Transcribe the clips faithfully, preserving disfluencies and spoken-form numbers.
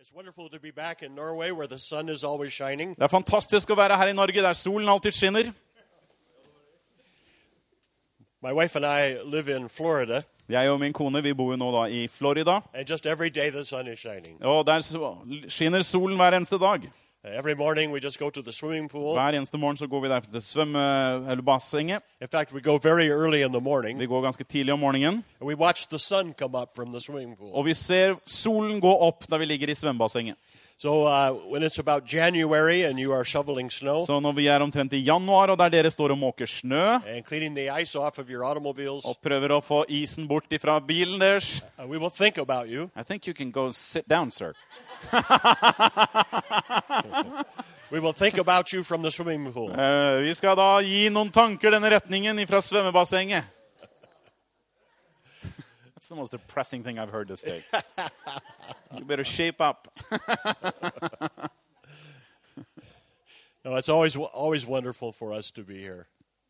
It's wonderful to be back in Norway where the sun is always shining. Det er fantastisk å være her i Norge der solen alltid skinner. My wife and I live in Florida. Jeg og min kone, vi bor jo nå da i Florida. And just every day the sun is shining. Og der skinner solen hver eneste dag. Every morning we just go to the swimming pool. Hver eneste morgen så går vi der til svømme- eller bassenget. In fact, we go very early in the morning. Vi går ganske tidlig om morgenen. And we watch the sun come up from the swimming pool. Og vi ser solen gå opp da vi ligger i svømmebassenget. So uh, when it's about January and you are shoveling snow Så når vi er omtrent i januar, og der dere står og måker snø, and cleaning the ice off of your automobiles, og prøver å få isen bort ifra bilen deres, uh, we will think about you. I think you can go sit down, sir. We will think about you from the swimming pool. Uh, vi skal da gi noen tanker denne retningen ifra svømmebassenget. That's the most depressing thing I've heard this day. You better shape up. No, it's always always wonderful for us to be here.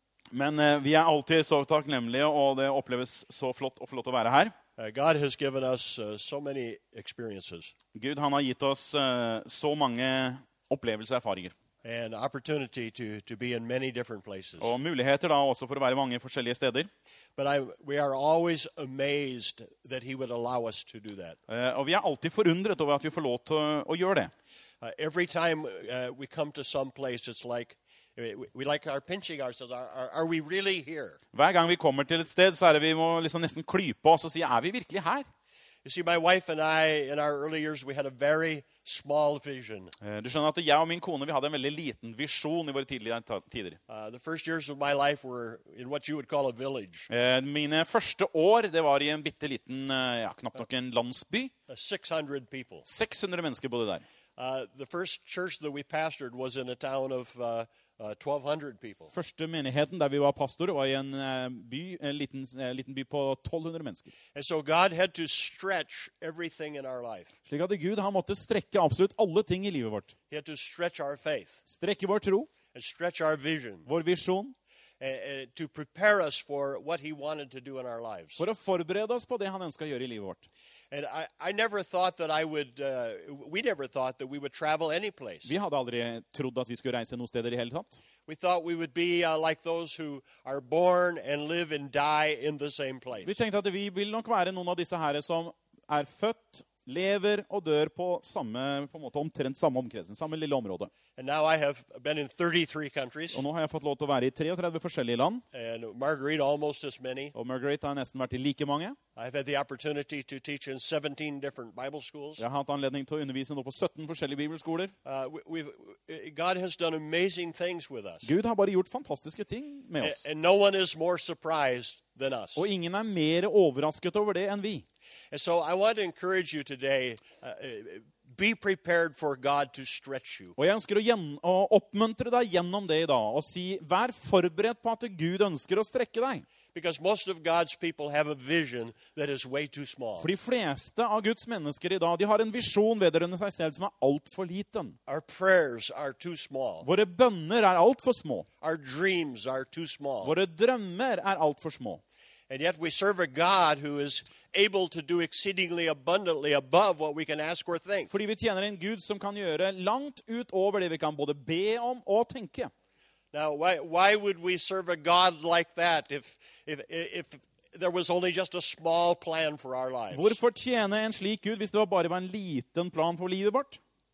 Men uh, vi er alltid så takknemlige, og det oppleves så flott og flott å være her. Uh, God has given us uh, so many experiences Gud, han har gitt oss uh, så mange opplevelser og erfaringer. and opportunity to, to be in many different places. Og muligheter da også for å være mange forskjellige steder. But I, we are always amazed that he would allow us to do that. Uh, og vi er alltid forundret over at vi får lov til å, å gjøre det. Uh, every time uh, we come to some place, it's like, we, we like our pinching ourselves. Are, are, are we really here? Hver gang vi kommer til et sted, så er det vi må liksom nesten klype oss og si, er vi virkelig her? You see, my wife and I, in our early years, we had a very small vision. Uh, du skjønner at jeg og min kone, vi hadde en veldig liten visjon i våre tidlige ta- tider. Uh, the first years of my life were in what you would call a village. Uh, mine første år, det var i en bitteliten, uh, ja, knapt nok en landsby. Uh, six hundred people. seks hundre mennesker bodde der. Uh, the first church that we pastored was in a town of uh, uh, twelve hundred people. Første menigheten der vi var pastor var i en uh, by, en liten, uh, liten by på tolv hundre mennesker. And so God had to stretch everything in our life. Slik at Gud, han måtte strekke absolutt alle ting i livet vårt. He had to stretch our faith Strekke vår tro, and stretch our vision vår visjon, and, and to prepare us for what he wanted to do in our lives. for å forberede oss på det han ønsker å gjøre i livet vårt. And I, I never thought that I would, uh, we never thought that we would travel any place. Vi hadde aldri trodd at vi skulle reise noen steder i hele tatt. We thought we would be uh, like those who are born and live and die in the same place. Vi tenkte at vi vil nok være noen av disse her som er født, lever og dør på samme, på en måte omtrent samme omkretsen, samme lille område. And now I have been in thirty-three countries, Og nå har jeg fått lov til å være i treogtretti forskjellige land, and Marguerite almost as many. og Marguerite har nesten vært i like mange. I've had the opportunity to teach in seventeen different Bible schools. Jeg har hatt anledning til å undervise nå på sytten forskjellige bibelskoler. Uh, we, we've, God has done amazing things with us. Gud har bare gjort fantastiske ting med And, oss. and no one is more surprised than us. Og ingen er mer overrasket over det enn vi. And so I want to encourage you today, uh, uh, be prepared for God to stretch you. Og jeg ønsker å, gjen- å oppmuntre deg gjennom det i dag, og si, vær forberedt på at Gud ønsker å strekke deg. Because most of God's people have a vision that is way too small. For de fleste av Guds mennesker i dag, de har en visjon vedrørende seg selv som er alt for liten. Our prayers are too small. Våre bønner er alt for små. Our dreams are too small. Våre drømmer er alt for små. And yet we serve a God who is able to do exceedingly abundantly above what we can ask or think. Fordi vi tjener en Gud som kan gjøre langt utover det vi kan både be om og tenke. Now, why, why would we serve a God like that if, if, if there was only just a small plan for our lives? Hvorfor tjene en slik Gud hvis det bare var en liten plan for livet vårt?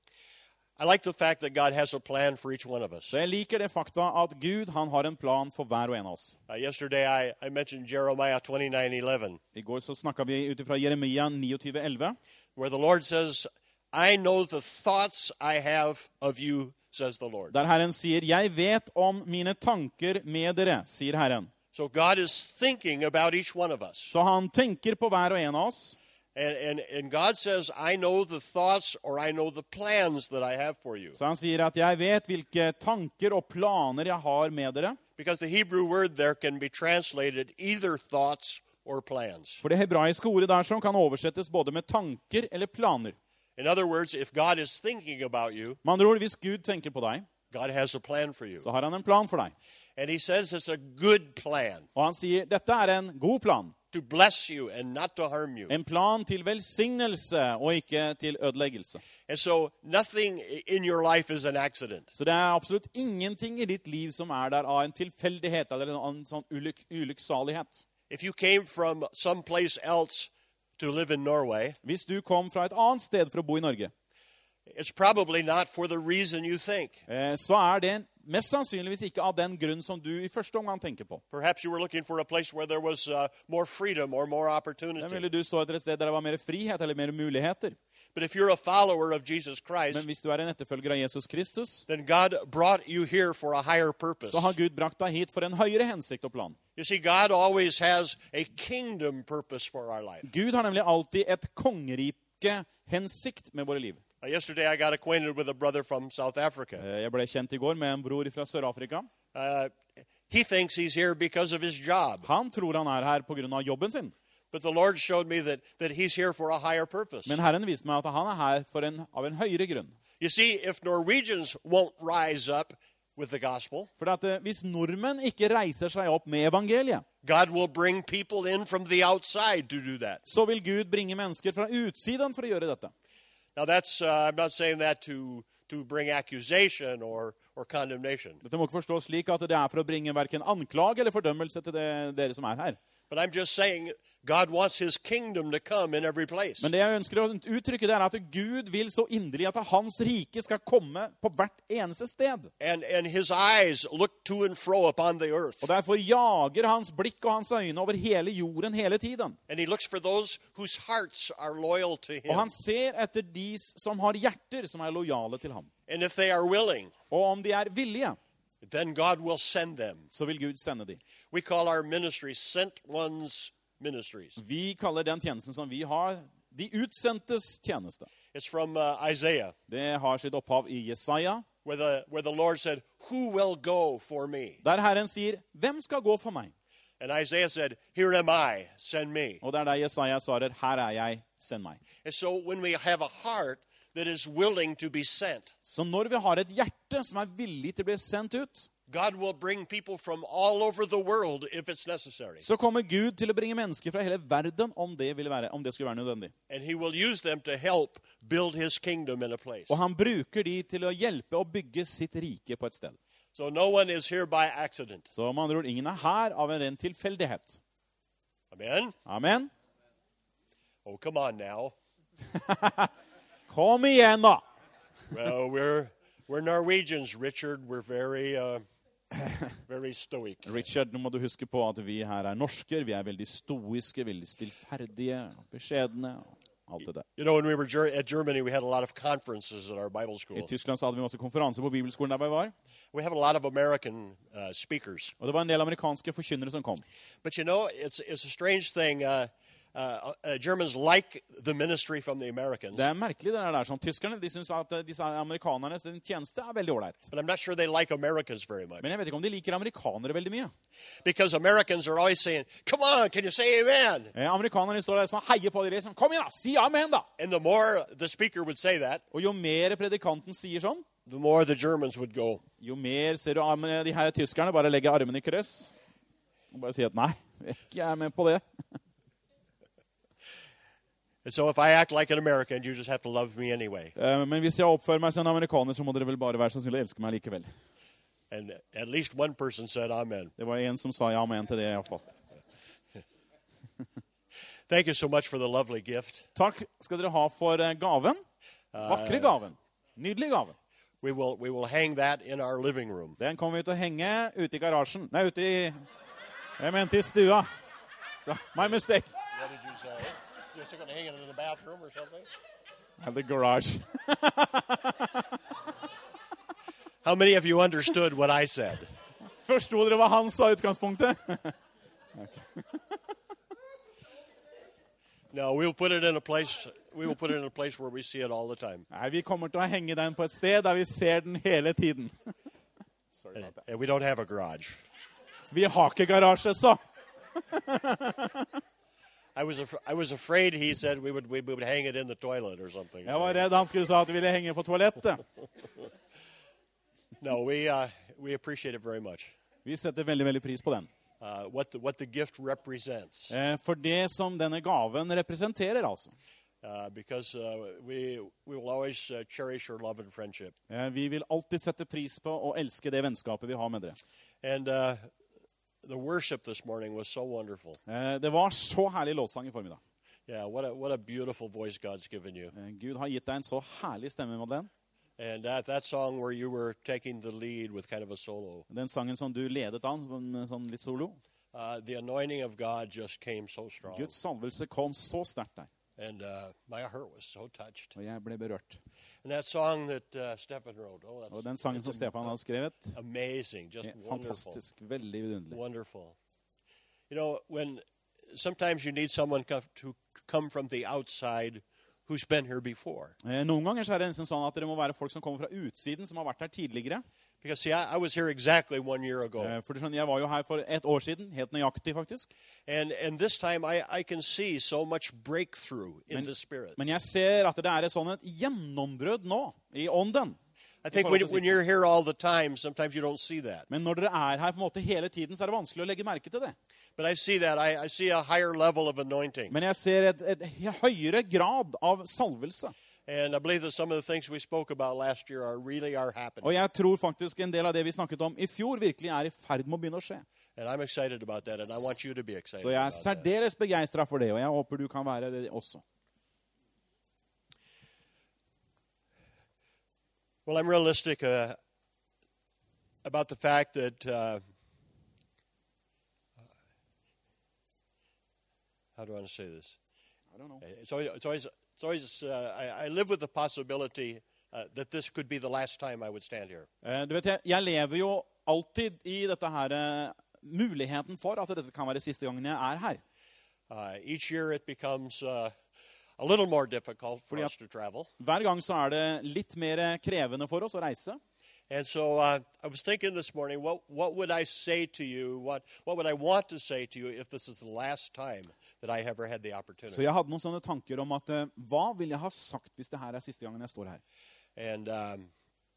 I like the fact that God has a plan for each one of us. Så jeg liker det fakta at Gud, han har en plan for hver og en av oss. Uh, yesterday I, I mentioned Jeremiah twenty-nine eleven, I går så snakket vi utifra Jeremia tjueni elleve, where the Lord says, I know the thoughts I have of you, says the Lord. der Herren sier, jeg vet om mine tanker med dere, sier Herren. So God is thinking about each one of us. Så han tenker på hver og en av oss. And, and, and God says, I know the thoughts or I know the plans that I have for you. Så han sier at jeg vet hvilke tanker og planer jeg har med dere. Because the Hebrew word there can be translated either thoughts or plans. For det hebraiske ordet der som kan oversettes både med tanker eller planer. In other words, if God is thinking about you, Med andre ord, hvis Gud tenker på deg, God has a plan for you. så har han en plan for deg. And he says it's a good plan Og han sier, dette er en god plan. to bless you and not to harm you. En plan til velsignelse og ikke til ødeleggelse. And so nothing in your life is an accident. Så det er absolutt ingenting i ditt liv som er der av en tilfeldighet eller en sånn ulyk, ulykksalighet. If you came from someplace else to live in Norway, Hvis du kom fra et annet sted for å bo i Norge, it's probably not for the reason you think. eh, så er det mest sannsynligvis ikke av den grunn som du i første omgang tenker på. Perhaps you were looking for a place where there was uh, more freedom or more Den opportunity. ville du så etter et sted der det var mer frihet eller mer muligheter. But if you're a follower of Jesus Men Christ, hvis du er en etterfølger av Jesus Kristus, then God brought you here for a higher purpose. så har Gud brakt deg hit for en høyere hensikt og plan. You see, God always has a kingdom purpose for our life. Gud har nemlig alltid et kongerike hensikt med våre liv. Uh, yesterday I got acquainted with a brother from South Africa. Eh, Jeg ble kjent i går med en bror fra Sør-Afrika. Uh, he thinks he's here because of his job. Han tror han er her på grunn av jobben sin. But the Lord showed me that, that he's here for a higher purpose. Men Herren viste meg at han er her for en, av en høyere grunn. You see, if Norwegians won't rise up with the gospel, For at eh, hvis nordmenn ikke reiser seg opp med evangeliet, God will bring people in from the outside to do that. så vil Gud bringe mennesker fra utsiden for å gjøre dette. Now, that's uh, I'm not saying that to to bring accusation or or condemnation, Dette må ikke forstås slik at det er for å bringe hverken anklage eller fordømmelse til det, dere som er her. but I'm just saying God wants His kingdom to come in every place. Men det jeg ønsker å uttrykke, det er at Gud vil så inderlig at hans rike skal komme på hvert eneste sted. And and His eyes look to and fro upon the earth, Og derfor jager hans blikk og hans øyne over hele jorden hele tiden. and He looks for those whose hearts are loyal to Og Him. han ser etter de som har hjerter som er lojale til ham. And if they are willing, Og om de er villige, then God will send them. så vil Gud sende dem. We call our ministry Sent Ones Ministries. Vi kaller den tjenesten som vi har, de utsendtes tjeneste. It's from uh, Isaiah, Det har sitt opphav i Jesaja, where the where the Lord said, "Who will go for me?" der Herren sier, hvem skal gå for meg? And Isaiah said, "Here am I, send me." Og det er der Jesaja svarer, her er jeg, send meg. And so when we have a heart that is willing to be sent, Så når vi har et hjerte som er villig til å bli sendt ut, God will bring people from all over the world if it's necessary. så kommer Gud til å bringe mennesker fra hele verden om det, ville være, om det skulle være nødvendig. And He will use them to help build His kingdom in a place. Og han bruker de til å hjelpe og bygge sitt rike på et sted. So no one is here by accident. Så med andre ord, ingen er her av en ren tilfeldighet. Amen? Amen. Oh, come on now. Kom igjen da! Well, we're we're Norwegians, Richard. We're very uh, very stoic. Richard, nå må du huske på at vi her er norsker. Vi er veldig stoiske, veldig stillferdige, beskjedne, alt det der. You know, when we were ger- at Germany, we had a lot of conferences at our Bible I school. Tyskland så hadde vi masse konferanser på bibelskolen der vi var. We have a lot of American uh, speakers. Og det var en del amerikanske forkynnere som kom. But you know, it's it's a strange thing. Uh, uh, uh, Germans like the ministry from the Americans, Det er merkelig det der. Sånn, tyskerne de synes at eh, disse amerikanerne sin tjeneste er veldig ålreit. but I'm not sure they like Americans very much. Men jeg vet ikke om de liker amerikanere veldig mye. Because Americans are always saying, "Come on, can you say amen?" Eh, amerikanerne står der sånn, heier på dere. Sånn, kom igjen da, si amen da! And the more the speaker would say that, Og jo mer predikanten sier sånn, the more the Germans would go, jo mer ser du ah, men de her tyskerne bare legger armene i kryss. Og bare sier at nei, ikke jeg er med på det. And so if I act like an American, you just have to love me anyway. Eh, Men hvis jeg oppfører meg som en amerikaner, så må dere vel bare være så snill å elske meg likevel. And at least one person said amen. Det var en som sa ja amen til det i hvert fall. Thank you so much for the lovely gift. Takk skal dere ha for eh, gaven. Vakre gaven. Nydelig gaven. We will we will hang that in our living room. Den kommer vi til å henge ute i garasjen. Nei, ute i... Jeg mente i stua. Så, my mistake. What did you say? You're still going to hang it in the bathroom or something? The garage. How many of you understood what I said? Forsto dere hva han sa i utgangspunktet? No, we'll put it in a place. We will put it in a place where we see it all the time, Nei, vi kommer til å henge den på et sted der vi ser den hele tiden. Sorry and, about that. and we don't have a garage. Vi har ikke garasje, så. I was af- I was afraid he said we would we would hang it in the toilet or something. Jeg var redd han skulle sa at vi ville henge på toalettet. No, we uh, we appreciate it very much. Vi setter veldig, veldig pris på den. uh, what, the, what the gift represents. Eh, For det som denne gaven representerer, altså. Uh, because uh, we, we will always uh, cherish our love and friendship. Eh, Vi vil alltid sette pris på og elske det vennskapet vi har med dere. And uh, the worship this morning was so wonderful. Eh, Det var så herlig lovsang i formiddag. Yeah, what a, what a beautiful voice God's given you. Eh, Gud har gitt deg en så herlig stemme, Madeleine. And that, that song where you were taking the lead with kind of a solo, Den sangen som du ledet an, som en sånn litt solo. uh, the anointing of God just came so strong. Guds salvelse kom så sterkt der, And uh, my heart was so touched. og jeg ble berørt. And that song that uh, Stephen wrote, oh, Og that's den sangen it's som Stefan har skrevet, amazing, just er wonderful, fantastisk, veldig vidunderlig. wonderful. You know, when sometimes you need someone co- to come from the outside who's been here before. Eh, Noen ganger så er det nesten sånn at det må være folk som kommer fra utsiden, som har vært her tidligere. Because, see, I, I was here exactly one year ago. Eh, For du skjønner, jeg var jo her for et år siden, helt nøyaktig faktisk. And, and this time I, I can see so much breakthrough in Men- the Spirit. Men jeg ser at det er et sånn et gjennombrudd nå, i ånden. I think when, when you're here all the time, sometimes you don't see that. Men når dere er her på en måte hele tiden, så er det vanskelig å legge merke til det. But I see that. I, I see a higher level of anointing. Men jeg ser et, et høyere grad av salvelse. And I believe that some of the things we spoke about last year are really are happening. Og jeg tror faktisk en del av det vi snakket om i fjor virkelig er i ferd med å begynne å skje. And I'm excited about that, and I want you to be excited Så jeg er about that. særdeles begeistret for det, og jeg håper du kan være det også. Well, I'm realistic uh, about the fact that, uh, how do I want to say this? I don't know. It's always, it's always, it's always uh, I, I live with the possibility uh, that this could be the last time I would stand here. Eh, Du vet, jeg, jeg lever jo alltid i dette her, eh, muligheten for at dette kan være siste gangen jeg er her. Uh, each year it becomes uh, a little more difficult for Fordi us to travel. Hver gang så er det litt mer krevende for oss å reise. And so uh, I was thinking this morning, what, what would I say to you, what, what would I want to say to you if this is the last time that I ever had the Så opportunity? jeg hadde noen sånne tanker om at eh, hva vil jeg ha sagt hvis det her er siste gangen jeg står her? And um,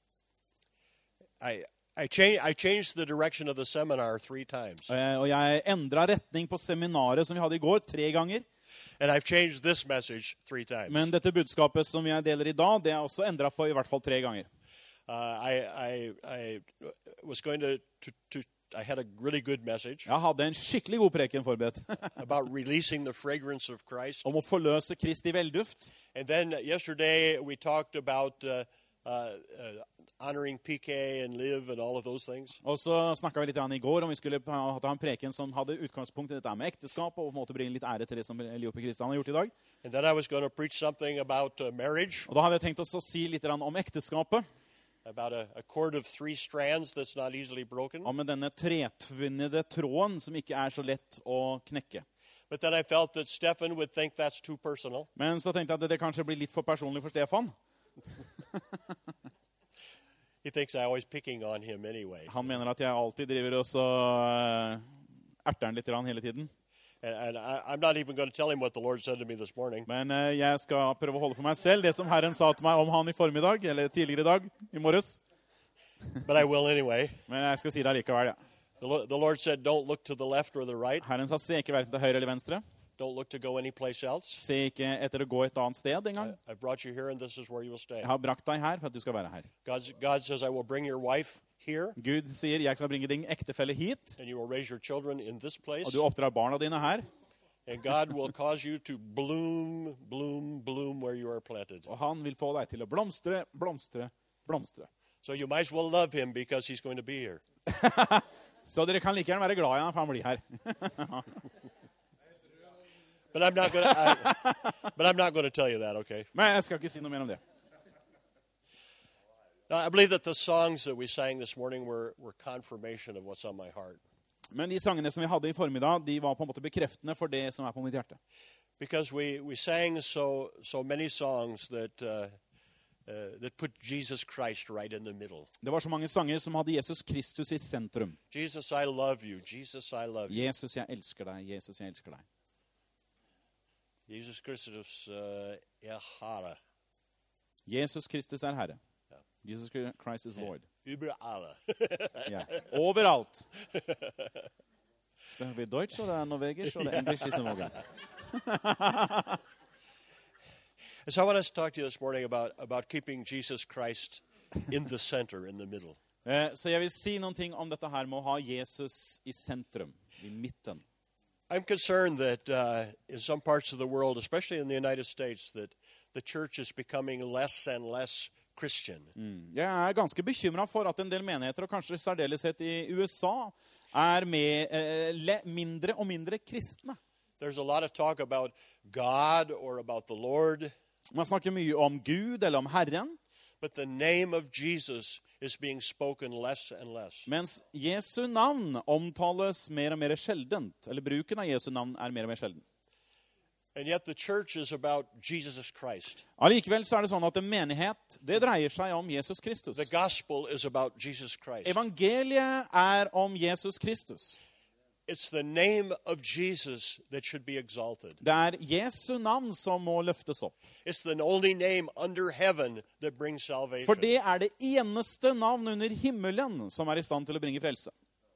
I, I, change, I changed the direction of the seminar three times. Eh, Og jeg endret retning på seminaret som vi hadde i går tre ganger. And I've changed this message three times. Men dette budskapet som jeg deler i dag, det er også endret på i hvert fall tre ganger. Uh, I, I, I was going to, to, to, I had a really good message Jeg hadde en skikkelig god preken forberedt about releasing the fragrance of Christ. om å forløse Kristi velduft. And then yesterday we talked about uh, uh, uh, honoring P K and Liv and all of those things. Og så snakket vi litt grann i går om vi skulle ha ha en preken som hadde utgangspunkt i dette med ekteskap, og på en måte bringe litt ære til det som Eliope Kristian har gjort i dag. And then I was going to preach something about uh, marriage, Og da hadde jeg tenkt oss å si litt grann om ekteskapet, about a, a cord of three strands that's not easily broken. om denne tretvinnede tråden som ikke er så lett å knekke. But then I felt that Stefan would think that's too personal. Men så tenkte jeg at det kanskje blir litt for personlig for Stefan. He thinks I'm always picking on him anyway. Han mener at jeg alltid driver og så eh, erter han litt grann hele tiden. And, and I, I'm not even going to tell him what the Lord said to me this morning. Men eh, jeg skal prøve å holde for meg selv det som Herren sa til meg om han i formiddag, eller tidligere i dag, i morges. But I will anyway. Men jeg skal si det likevel, ja. The, Lo- the Lord said, don't look to the left or the right. Herren sa, se ikke hverken til høyre eller venstre. Don't look to go anyplace else. Se ikke etter å gå et annet sted engang. I, I've brought you here, and this is where you will stay. Jeg har brakt deg her for at du skal være her. God's, God says, I will bring your wife here, Gud sier, jeg skal bringe din ektefelle hit, and you will raise your children in this place. og du oppdrar barna dine her. And God will cause you to bloom, bloom, bloom where you are planted. Og han vil få deg til å blomstre, blomstre, blomstre. So you might as well love him because he's going to be here. Så dere kan like gjerne være glad i han, for han blir her. But I'm not going to. But I'm not going to tell you that. Okay. Men jeg skal ikke si noe mer om det. Now, I believe that the songs that we sang this morning were, were confirmation of what's on my heart. Men de sangene som vi hadde i formiddag, de var på en måte bekreftende for det som er på mitt hjerte. Because we, we sang so so many songs that uh, uh, that put Jesus Christ right in the middle. Det var så mange sanger som hadde Jesus Kristus i sentrum. Jesus, I love you. Jesus, I love you. Jesus, jeg elsker deg. Jesus, jeg elsker deg. Jesus Christus, uh, er Herre. Jesus Kristus er Herre. Jesus Christ is Lord. Über alle. Ja. Overalt. Sprechen wir Deutsch oder Norwegisch oder Englisch diesen Morgen? And so I want us to talk to you this morning about, about keeping Jesus Christ in the center, in the middle. Eh, Så jeg vil si noen ting om dette her med å ha Jesus i sentrum, i midten. I'm concerned that uh, in some parts of the world, especially in the United States, that the church is becoming less and less Christian. Mm. Jeg er ganske bekymret for at en del menigheter, og kanskje særdeleshet i U S A, er med, eh, le, mindre og mindre kristne. There's a lot of talk about God or about the Lord, Man snakker mye om Gud eller om Herren, but the name of Jesus is being spoken less and less. mens Jesu navn omtales mer og mer sjeldent, eller bruken av Jesu navn er mer og mer sjelden. And yet the church is about Jesus Christ. Allikevel så er det sånn at en menighet, det dreier seg om Jesus Kristus. The gospel is about Jesus Christ. Evangeliet er om Jesus Kristus. It's the name of Jesus that should be exalted. Det er Jesu navn som må løftes opp. It's the only name under heaven that brings salvation. For det er det eneste navn under himmelen som er i stand til å bringe frelse.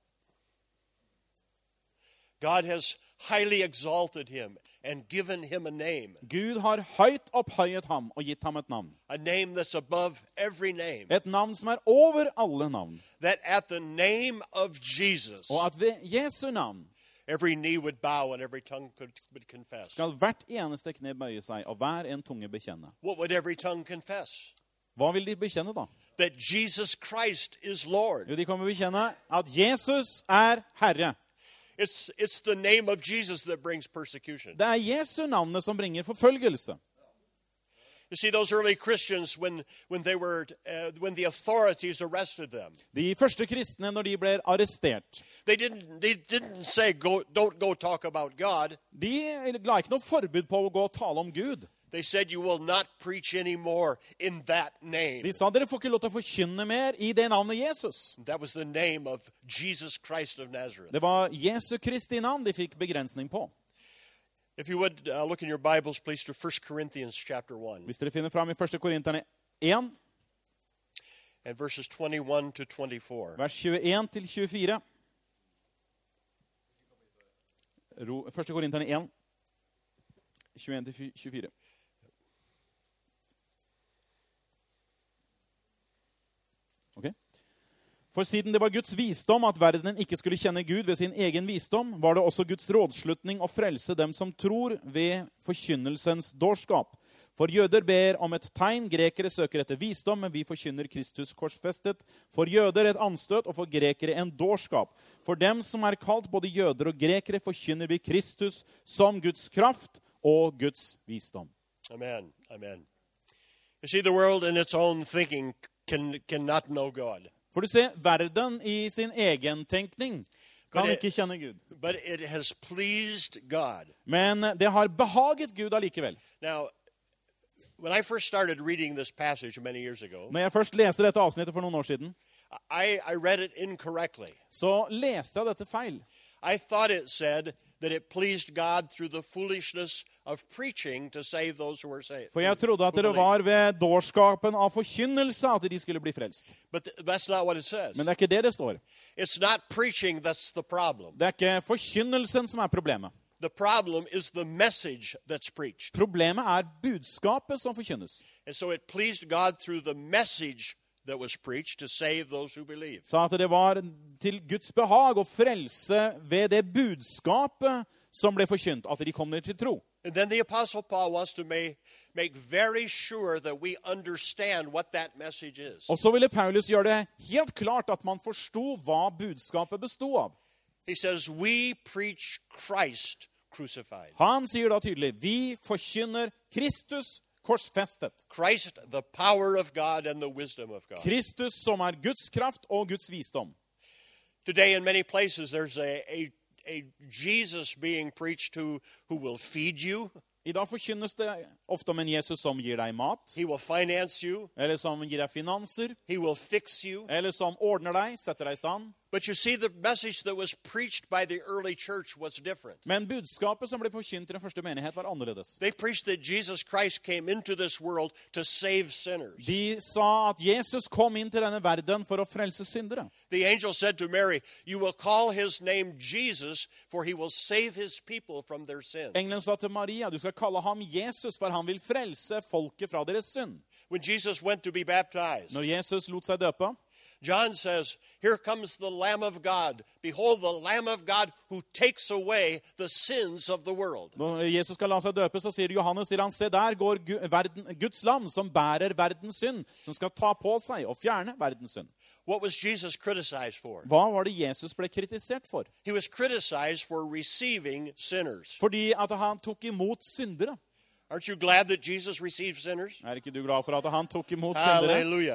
God has highly exalted him and given him a name, Gud har høyt opphøyet ham og gitt ham et navn. a name that's above every name. Et navn som er over alle navn. That at the name of Jesus, Og at ved Jesu navn every knee would bow and every tongue could, would confess. skal hvert eneste kne bøye seg, og hver en tunge bekjenne. What would every tongue confess? Hva vil de bekjenne da? That Jesus Christ is Lord. Jo, de kommer bekjenne at Jesus er Herre. It's, it's the name of Jesus that brings persecution. Det er Jesu navnet som bringer forfølgelse. You see, those early Christians, when, when, they were, uh, when the authorities arrested them, De første kristne, når de ble arrestert, they didn't, they didn't say, go, don't go talk about God. de la ikke noe forbud på å gå og tale om Gud. They said, you will not preach anymore in that name. De sa, dere får ikke lov til å forkynne mer i det navnet Jesus. That was the name of Jesus Christ of Nazareth. Det var Jesu Kristi navn de fikk begrensning på. If you would uh, look in your Bibles, please, to First Corinthians chapter one Hvis dere finner fram i første Korinterne én, and verses twenty-one to twenty-four. vers tjueen til tjuefire. Ro- første Korinterne én, tjueen til tjuefire. Ok. For siden det var Guds visdom at verden ikke skulle kjenne Gud ved sin egen visdom, var det også Guds rådslutning å frelse dem som tror ved forkynnelsens dårskap. For jøder ber om et tegn, grekere søker etter visdom, men vi forkynner Kristus korsfestet. For jøder et anstøt, og for grekere en dårskap. For dem som er kalt både jøder og grekere, forkynner vi Kristus som Guds kraft og Guds visdom. Amen. Amen. You see, the world in its own thinking can, cannot know God. For du ser, verden i sin egen tenkning kan Men det- ikke kjenne Gud. But it has pleased God. Men det har behaget Gud allikevel. Now, when I first started reading this passage many years ago, Når jeg først leser dette avsnittet for noen år siden, I, I read it incorrectly. så leste jeg dette feil. I thought it said that it pleased God through the foolishness of preaching to save those who were saved. For jeg trodde at det var ved dårskapen av forkynnelse at de skulle bli frelst. But th- that's not what it says. Men det er ikke det det står. It's not preaching that's the problem. Det er ikke forkynnelsen som er problemet. The problem is the message that's preached. Problemet er budskapet som forkynnes. And so it pleased God through the message that was preached to save those who believe. Så at det var til Guds behag å frelse ved det budskapet som ble forkynt, at de kommer til tro. And then the Apostle Paul wants to make, make very sure that we understand what that message is. Og så ville Paulus gjøre det helt klart at man forsto hva budskapet bestod av. He says, we preach Christ crucified. Han sier da tydelig, vi forkynner Kristus korsfestet. Christ, the power of God and the wisdom of God. Kristus som er Guds kraft og Guds visdom. Today in many places there's a, a, a Jesus being preached who, who will feed you. I dag forkynnes det ofte om en Jesus som gir deg mat, He will finance you. eller som gir deg finanser, He will fix you. eller som ordner deg, setter deg i stand. But you see, the message that was preached by the early church was different. Men budskapet som ble forkynt i den første menighet var annerledes. They preached that Jesus Christ came into this world to save sinners. De sa at Jesus kom inn til denne verden for å frelse syndere. The angel said to Mary, "You will call his name Jesus, for he will save his people from their sins." Engelen sa til Maria, du skal kalle ham Jesus, for han vil frelse folket fra deres synd. When Jesus went to be baptized, Når Jesus lot seg døpe, John says, "Here comes the Lamb of God. Behold, the Lamb of God who takes away the sins of the world." når Jesus skal la seg døpe, så sier Johannes til han, se der går Gu- verden, Guds lam som bærer verdens synd, som skal ta på seg og fjerne verdens synd. What was Jesus criticized for? Hva var det Jesus ble kritisert for? He was criticized for receiving sinners. Fordi at han tok imot syndere. Aren't you glad that Jesus received sinners? Er ikke du glad for at han tok imot syndere? Hallelujah.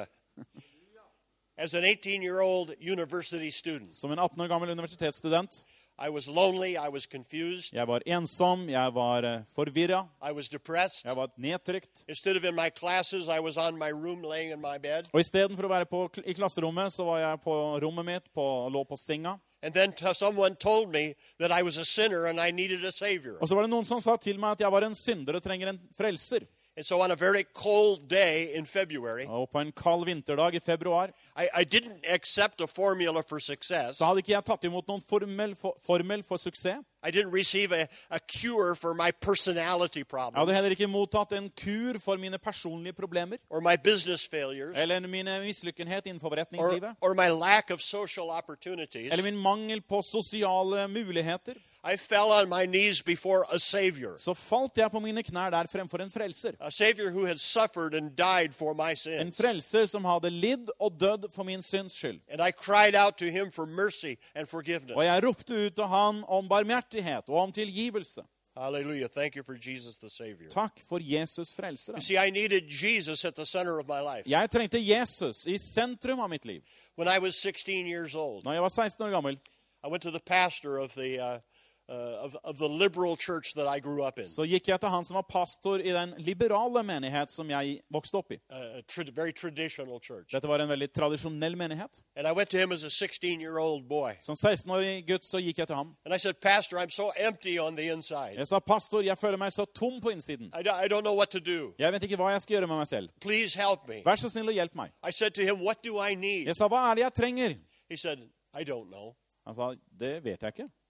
As an eighteen-year-old university student, Som en atten år gammel universitetsstudent. I was lonely, I was confused, Jeg var ensom, jeg var eh, forvirret, I was depressed. jeg var nedtrykt. Instead of in my classes, I was on my room laying in my bed. Og i stedet for å være på, i klasserommet, så var jeg på rommet mitt, på, lå på senga. And then t- someone told me that I was a sinner and I needed a savior. Og så var det noen som sa til meg at jeg var en synder og trenger en frelser. And so on a very cold day in February, Og på en kald vinterdag i februar, I, I didn't accept a formula for success. så hadde ikke jeg tatt imot noen formel for, formel for suksess. I didn't receive a, a cure for my personality Jeg hadde problems heller ikke mottatt en kur for mine personlige problemer, or my business failures eller mine mislykkenhet innenfor or, forretningslivet, or my lack of social opportunities. eller min mangel på sosiale muligheter. I fell on my knees before a savior, Så falt jeg på mine knær der fremfor en frelser. a savior who had suffered and died for my En sins. frelser som hadde lidd og dødd for min synds skyld. And I cried out to him for mercy and forgiveness. Og jeg ropte ut til han om barmhjertighet og om tilgivelse. Hallelujah. Thank you for Jesus the Savior. Takk for Jesus frelsere. You see, I needed Jesus at the center of my life. Jeg trengte Jesus i sentrum av mitt liv. When I was sixteen years old, Når jeg var seksten år gammel, I went to the pastor of the, uh, uh, of, of the liberal church that I grew up in. så gikk jeg til han som var pastor i den liberale menighet som jeg vokste opp i. A tra- very traditional church. Dette var en veldig tradisjonell menighet. And I went to him as a sixteen-year-old boy. Som seksten-årig gutt så gikk jeg til ham. And I said, Pastor, I'm so empty on the inside. Jeg sa, pastor, jeg føler meg så tom på innsiden. I, do- I don't know what to do. Jeg vet ikke hva jeg skal gjøre med meg selv. Please help me. Vær så snill og hjelp meg. I said to him, what do I need? Jeg sa, hva er det jeg trenger? He said, I don't know. Han sa, det vet jeg ikke.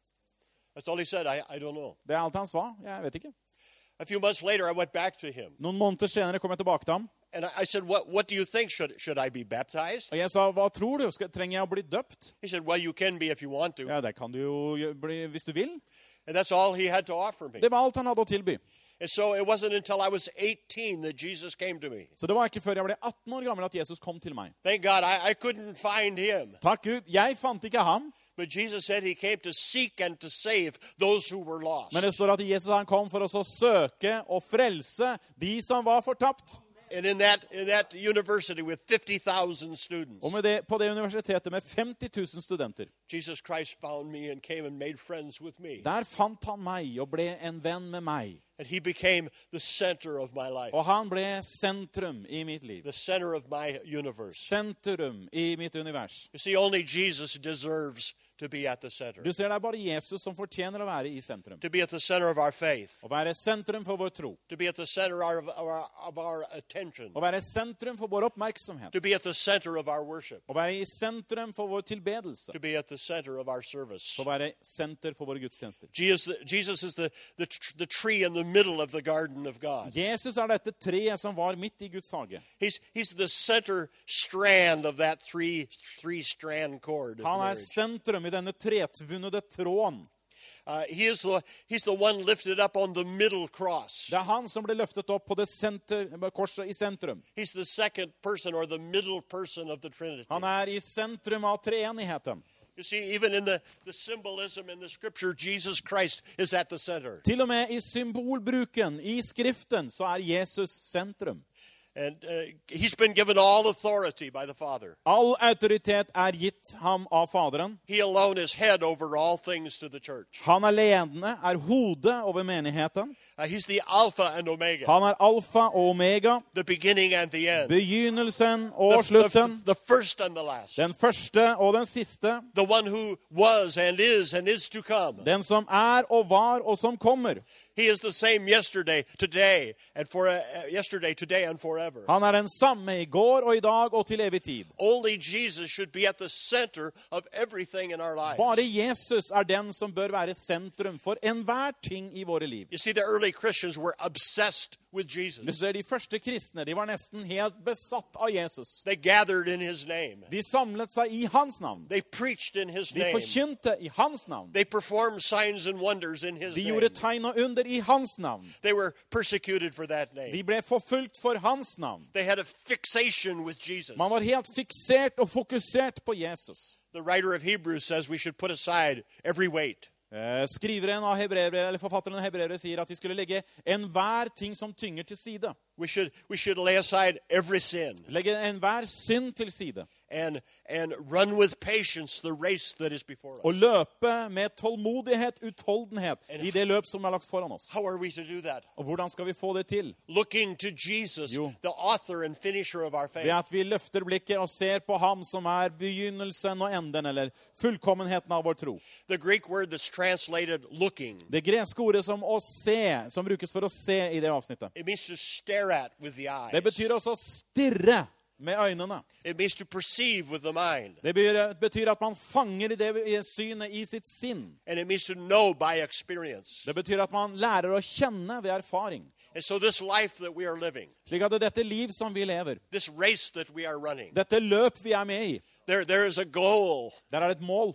That's all he said. I, I don't know. Det er alt han sa. Jeg vet ikke. A few months later, I went back to him. Noen måneder senere kom jeg tilbake til ham. And I, I said, what, what do you think? Should, should I be baptized? Og jeg sa, hva tror du? Skal, trenger jeg å bli døpt? He said, well, you can be if you want to. Ja, det kan du jo gjø- bli hvis du vil. And that's all he had to offer me. Det var alt han hadde å tilby. And so it wasn't until I was eighteen that Jesus came to me. Så det var ikke før jeg ble atten år gammel at Jesus kom til meg. Thank God I, I couldn't find him. Takk Gud, jeg fant ikke ham. But Jesus said he came to seek and to save those who were lost. Men det står at Jesus han kom for oss å søke og frelse de som var fortapt. And in that, in that university with fifty thousand students, Og med det, på det universitetet med femti tusen studenter, Jesus Christ found me and came and made friends with me. der fant han meg og ble en venn med meg. And he became the center of my life, Og han ble sentrum i mitt liv. the center of my universe. Sentrum i mitt univers. You see, only Jesus deserves to be at the center, Du ser, det er bare Jesus som fortjener å være i sentrum. to be at the center of our faith, Å være sentrum for vår tro. to be at the center of our, of our, of our attention, Å være sentrum for vår oppmerksomhet. to be at the center of our worship, Å være i sentrum for vår tilbedelse. to be at the center of our service. Å være senter for våre gudstjenester. Jesus, Jesus is the, the, tr- the tree in the middle of the garden of God. Jesus er dette treet som var midt i Guds hage. He's, he's the center strand of that three, three strand cord of Han er marriage. sentrum i denne tretvundede tråden. Uh, he is the, he's the one lifted up on the middle cross. Det er han som ble løftet opp på det senter, korset i sentrum. He's the second person or the middle person of the Trinity. Han er i sentrum av treenigheten. You see, even in the, the symbolism in the scripture, Jesus Christ is at the center. Til og med i symbolbruken i skriften så er Jesus sentrum. And uh, he's been given all authority by the Father. All autoritet er gitt ham av Faderen. He alone is head over all things to the church. Han er ledende, er hodet over menigheten. Uh, he's the Alpha and Omega, Han er alfa og omega, the beginning and the end, begynnelsen the, og the, slutten, the first and the last, den første og den siste, the one who was and is and is to come. den som er og var og som kommer. He is the same yesterday, today, and for uh, yesterday, today, and forever. Han er den samme i går og i dag og til evig tid. Only Jesus should be at the center of everything in our lives. Bare Jesus er den som bør være sentrum for enhver ting i våre liv. You see, the early Christians were obsessed with Du Jesus. ser, de første kristne, de var nesten helt besatt av Jesus. They gathered in his name. De samlet seg i hans navn. They preached in his De name. forkynte i hans navn. They performed signs and wonders in his De name. gjorde tegn og under i hans navn. They were persecuted for that De name. ble forfulgt for hans navn. They had a fixation with Jesus. Man var helt fiksert og fokusert på Jesus. The writer of Hebrews says we should put aside every weight. Eh, Skriveren av Hebreerbrevet, eller forfatteren av Hebreerbrevet sier at vi skulle legge enhver ting som tynger til side. We should, we should lay aside every sin Legge enhver synd til side. and, and run with patience the race that is before Og us. løpe med tålmodighet, utholdenhet i det løp som er lagt foran oss. How are we to do that? Og hvordan skal vi få det til? Looking to Jesus, Jo. the author and finisher of our Ved faith. at vi løfter blikket og ser på ham som er begynnelsen og enden, eller fullkommenheten av vår tro. The Greek word that's translated looking, Det greske ordet som å se, som brukes for å se i det avsnittet. it means to stare at with the eyes. Det betyr også å stirre med øynene. It means to perceive with the mind. Det betyr- betyr at man fanger i det i synet i sitt sinn. And it means to know by experience. Det betyr at man lærer å kjenne ved erfaring. And so this life that we are living, Slik at det er dette liv som vi lever, this race that we are running, dette løp vi er med i, there, there is a goal. der er det et mål.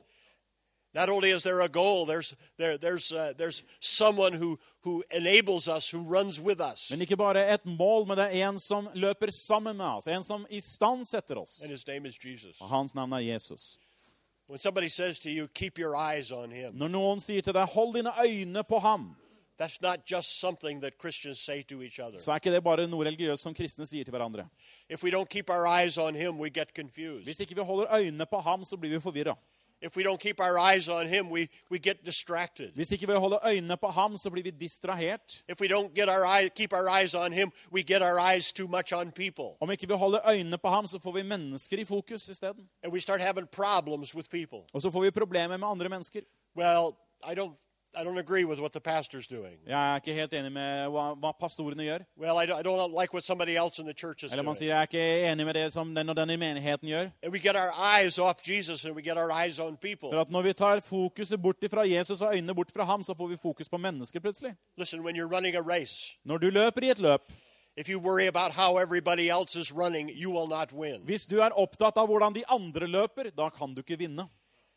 Not only is there a goal, there's, there, there's, uh, there's someone who, who enables us, who runs with us. Men ikke bare et mål, men det er en som løper sammen med oss, en som istandsetter oss. And his name is Jesus. Og hans navn er Jesus. When somebody says to you, keep your eyes on him, Når noen sier til deg, hold dine øyne på ham, that's not just something that Christians say to each other. så er ikke det bare noe religiøst som kristne sier til hverandre. If we don't keep our eyes on him, we get confused. Hvis ikke vi holder øynene på ham, så blir vi forvirret. If we don't keep our eyes on him, we, we get distracted. Hvis ikke vi holder øynene på ham, så blir vi distrahert. If we don't get our eye, keep our eyes on him, we get our eyes too much on people. Om ikke vi holder øynene på ham, så får vi mennesker i fokus i stedet. And we start having problems with people. Og så får vi problemer med andre mennesker. Well, I don't, I don't agree with what the pastor's doing. Jeg er ikke helt enig med hva, hva pastorene gjør. Well, I don't, I don't like what somebody else in the church is Eller man doing. sier, jeg er ikke enig med det som den og den i menigheten gjør. And we get our eyes off Jesus and we get our eyes on people. For at når vi tar fokuset bort fra Jesus og øynene bort fra ham, så får vi fokus på mennesker plutselig. Listen, when you're running a race, Når du løper i et løp, if you worry about how everybody else is running, you will not win. hvis du er opptatt av hvordan de andre løper, da kan du ikke vinne.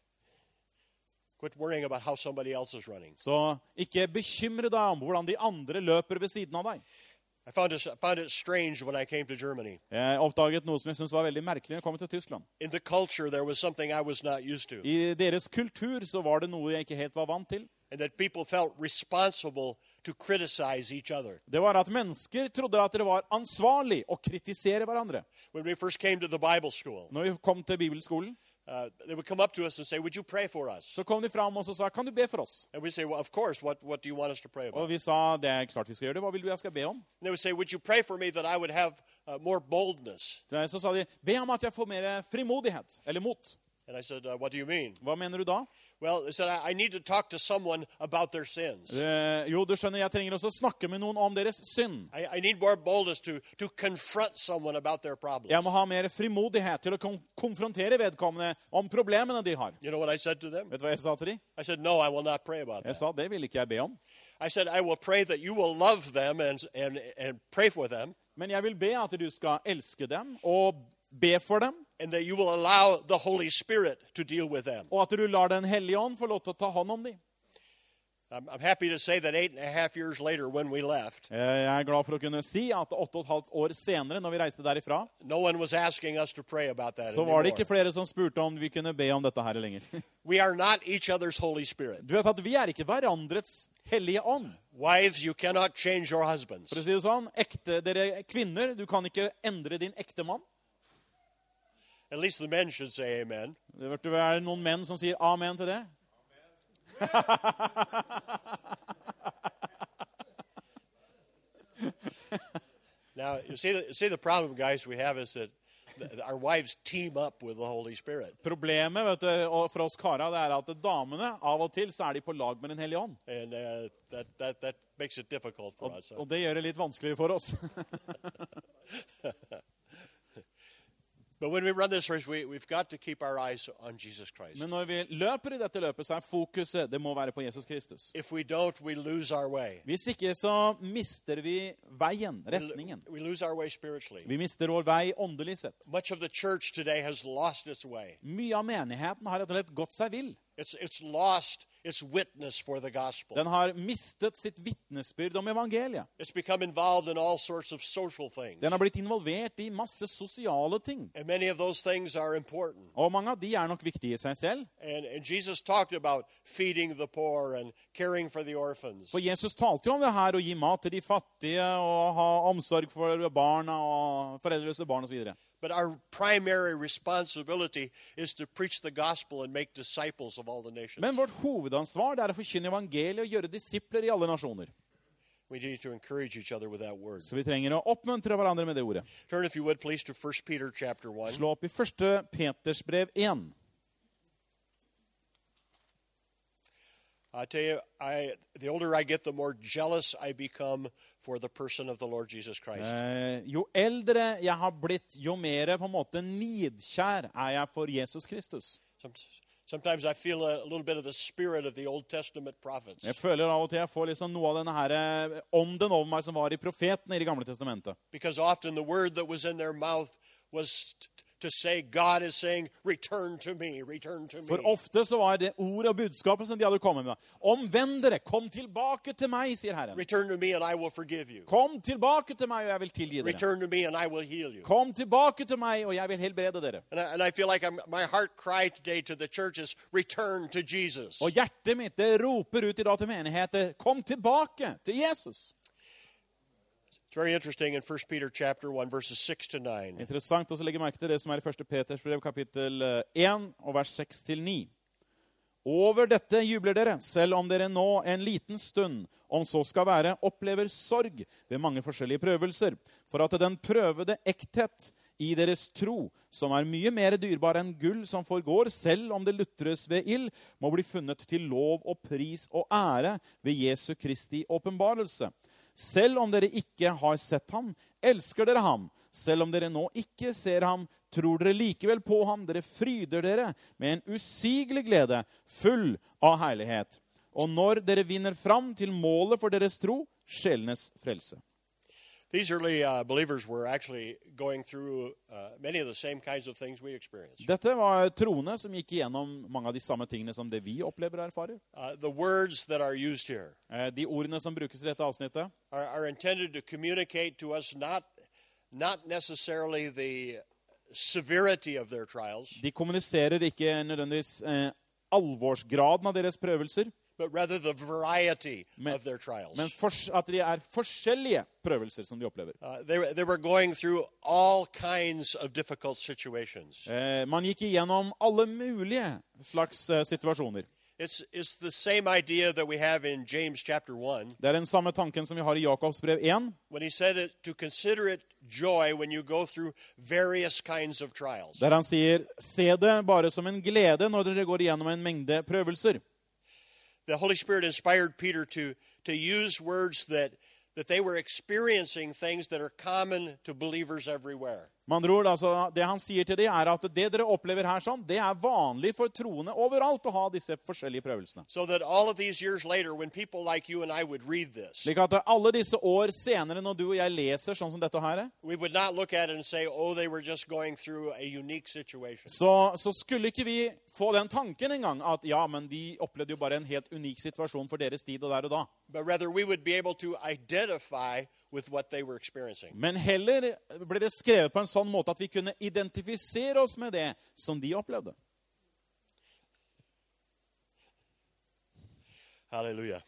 Quit worrying about how somebody else is running. Så ikke bekymre deg om hvordan de andre løper ved siden av deg. I found it, found it strange when I came to Germany. Jeg oppdaget noe som jeg synes var veldig merkelig når jeg kom til Tyskland. In the culture, there was something I was not used to. I deres kultur så var det noe jeg ikke helt var vant til. And that people felt responsible to criticize each other. Det var at mennesker trodde at det var ansvarlig å kritisere hverandre. When we first came to the Bible school, Når vi kom til bibelskolen, uh, they would come up to us and say, would you pray for us? så kom de fram og så sa, kan du be for oss? And we'd say, well, of course, what, what do you want us to pray Og about? vi sa, det er klart vi skal gjøre det. Hva vil du jeg skal be om? And they would say, would you pray for me that I would have uh, more boldness? Så sa de, be om at jeg får mer frimodighet, eller mot. And I said, uh, what do you mean? Hva mener du da? Well, they said, I, I need to talk to someone about their sins. Eh, jo, du skjønner, jeg trenger også snakke med noen om deres synd. I, I need more boldness to, to confront someone about their problems. Jeg må ha mer frimodighet til å kon konfrontere vedkommende om problemene de har. You know what I said to them? Vet du hva jeg sa til dem? I said, no, I will not pray about Jeg that. sa, det vil ikke jeg be om. I said, I will pray that you will love them and, and, and pray for them, Men jeg vil be at du skal elske dem og be for dem, and that you will allow the Holy Spirit to deal with them. og at du lar Den hellige ånd få lov til å ta hånd om dem. I'm, I'm happy to say that eight and a half years later when we left, Eh, Jeg er glad for å kunne si at åtte og et halvt år senere, når vi reiste derifra, no one was asking us to pray about that så var det ikke anymore. flere som spurte om vi kunne be om dette her lenger. We are not each other's Holy Spirit. Du vet at vi er ikke hverandres hellige ånd. Wives, you cannot change your husbands. For å si det sånn, ekte, dere kvinner, du kan ikke endre din ekte mann. At least the men should say amen. Det vet du, er det noen menn som sier amen til det? Now, you see the, see the problem, guys, we have is that th- our wives team up with the Holy Spirit. Problemet vet du, og for oss karer, det er at damene, av og til, så er de på lag med den hellige ånd. And uh, that, that, that makes it difficult for Og, us. og det gjør det litt vanskelig for oss. But when we run this race, we, we've got to keep our eyes on Jesus Christ. Men når vi løper i dette løpet, så er fokuset, det må være på Jesus Kristus. If we don't, we lose our way. Hvis ikke, så mister vi veien, We, retningen. we lose our way spiritually. Vi mister vår vei åndelig sett. Much of the church today has lost its way. Mye av menigheten har rett og slett gått seg vill. It's, it's lost its witness for the gospel. Den har mistet sitt vittnesbyrd om evangeliet. It's become involved in all sorts of social things. Den har blitt involvert i masse sosiale ting. And many of those things are important. Og mange av de er nok viktige i seg selv. And, and Jesus talked about feeding the poor and caring for the orphans. For Jesus talte jo om det her, å gi mat til de fattige, og ha omsorg for barna og foreldreløse barn og så videre. But our primary responsibility is to preach the gospel and make disciples of all the nations. Men vårt hovedansvar det er å forkynne evangeliet og gjøre disipler i alle nasjoner. We need to encourage each other with that word. Så vi trenger å oppmuntre hverandre med det ordet. Turn, if you would, please, to First Peter chapter one. Slå opp i første Peters brev én. I tell you, I, the older I get, the more jealous I become for the person of the Lord Jesus Christ. Eh, jo eldre jeg har blitt, jo mer på en måte nidkjær er jeg for Jesus Kristus. Some, sometimes I feel a, a little bit of the spirit of the Old Testament prophets. Jeg føler av og til jeg får liksom noe av denne her eh, ånden over meg som var i profetene i Det gamle testamentet. Because often the word that was in their mouth was t- to say, God is saying, return to me, return to me. For ofte så var det ord og budskapet som de hadde kommet med. Omvend dere, kom tilbake til meg, sier Herren. Return to me and I will forgive you. Kom tilbake til meg, og jeg vil tilgi dere. Return to me and I will heal you. Kom tilbake til meg, og jeg vil helbrede dere. And I, and I feel like I'm, my heart cry today to the church is, return to Jesus. Og hjertet mitt, det roper ut i dag til menigheter, kom tilbake til Jesus. It's very interesting in First Peter chapter one, verses six to nine. Interessant å legge merke til det som er i første Peters brev, kapittel én, og vers seks til ni. Over dette jubler dere, selv om dere nå en liten stund, om så skal være, opplever sorg ved mange forskjellige prøvelser, for at den prøvede ekthet i deres tro, som er mye mer dyrbar enn gull som forgår, selv om det lutres ved ild, må bli funnet til lov og pris og ære ved Jesu Kristi åpenbarelse. Selv om dere ikke har sett ham, elsker dere ham. Selv om dere nå ikke ser ham, tror dere likevel på ham. Dere fryder dere med en usigelig glede, full av herlighet. Og når dere vinner fram til målet for deres tro, sjelenes frelse. These early uh, believers were actually going through uh, many of the same kinds of things we experience. Dette var troende som gikk igjennom mange av de samme tingene som det vi opplever og erfarer. Uh, the words that are used here Eh, De ordene som brukes i dette avsnittet, are, are intended to communicate to us not, not necessarily the severity of their trials, de kommuniserer ikke nødvendigvis eh, alvorsgraden av deres prøvelser, but rather the variety Men- of their trials. men fors- at de er forskjellige prøvelser som de opplever. Uh, they, were- they were going through all kinds of difficult situations. Eh, man gikk igjennom alle mulige slags eh, situasjoner. It's, it's the same idea that we have in James chapter one, Det er den samme tanken som vi har i Jakobs brev én, when he said it, to consider it joy when you go through various kinds of trials. der han sier, se det bare som en glede når dere går igjennom en mengde prøvelser. The Holy Spirit inspired Peter to, to use words that, that they were experiencing things that are common to believers everywhere. Man tror, altså, det han sier til dem er at det dere opplever her sånn, det er vanlig for troende overalt å ha disse forskjellige prøvelsene. So that all of these years later, when people like you and I would read this, Slik at alle disse år senere, når du og jeg leser sånn som dette her, we would not look at it and say, oh, they were just going through a unique situation. så, så skulle ikke vi få den tanken engang at ja, men de opplevde jo bare en helt unik situasjon for deres tid og der og da. But rather, we would be able to identify with what they were experiencing. Men heller ble det skrevet på en sånn måte at vi kunne identifisere oss med det som de opplevde. Hallelujah.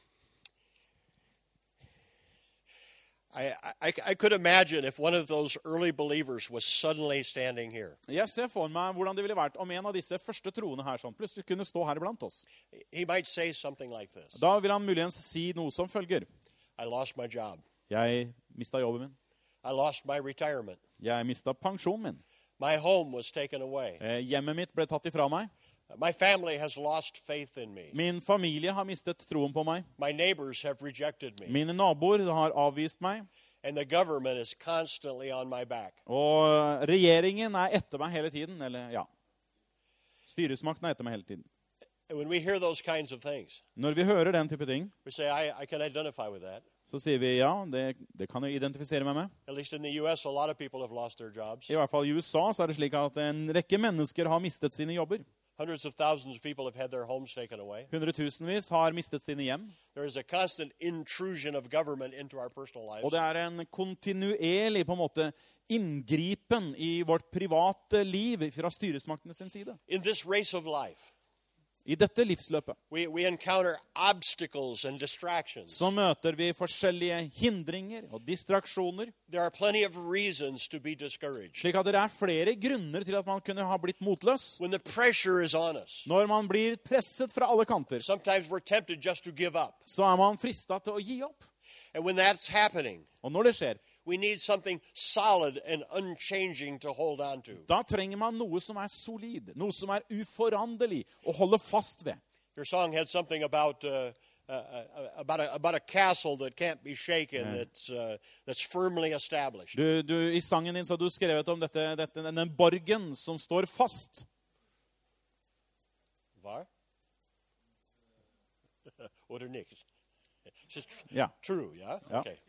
I, I, I could imagine if one of those early believers was suddenly standing here. Jeg ser for meg hvordan det ville vært om en av disse første troende her sånn, plutselig kunne stå her blant oss. He might say something like this. Da vil han muligens si noe som følger. I lost my job. Jeg mistet jobben min. I lost my retirement. Jeg mistet pensjonen min. My home was taken away. Eh, Hjemmet mitt ble tatt ifra meg. My family has lost faith in me. Min familie har mistet troen på meg. My neighbors have rejected me. Mine naboer har avvist meg. And the government is constantly on my back. Og regjeringen er etter meg hele tiden. Eller, ja. Styresmakten er etter meg hele tiden. And when we hear those kinds of things, Når vi hører den type ting, we say, I, I can identify with that. så sier vi ja, det, det kan jeg identifisere meg med. At least in the U S, a lot of people have lost their jobs. I hvert fall i U S A så er det slik at en rekke mennesker har mistet sine jobber. Hundreds of thousands of people have had their homes taken away. Hundretusenvis har mistet sine hjem. There is a constant intrusion of government into our personal lives. Og det er en kontinuerlig på en måte inngripen i vårt private liv fra styresmaktene sin side. In this race of life, I dette livsløpet we, we encounter obstacles and distractions. så møter vi forskjellige hindringer og distraksjoner, There are plenty of reasons to be discouraged. slik at det er flere grunner til at man kunne ha blitt motløs. When the pressure is on us, Når man blir presset fra alle kanter, sometimes we're tempted just to give up. så er man fristet til å gi opp. And when that's happening, Og når det skjer, we need something solid and unchanging to hold on to. da trenger man noe som er solid, noe som er uforanderlig å holde fast ved. Your song had something about uh, uh, uh, about a about a castle that can't be shaken, Yeah. that's uh, that's firmly established. Du, du, I sangen din så har du skrevet om dette, dette, denne borgen som står fast. Var? Oder nicht? It's just tr- Ja. true, yeah? Ja. Okay.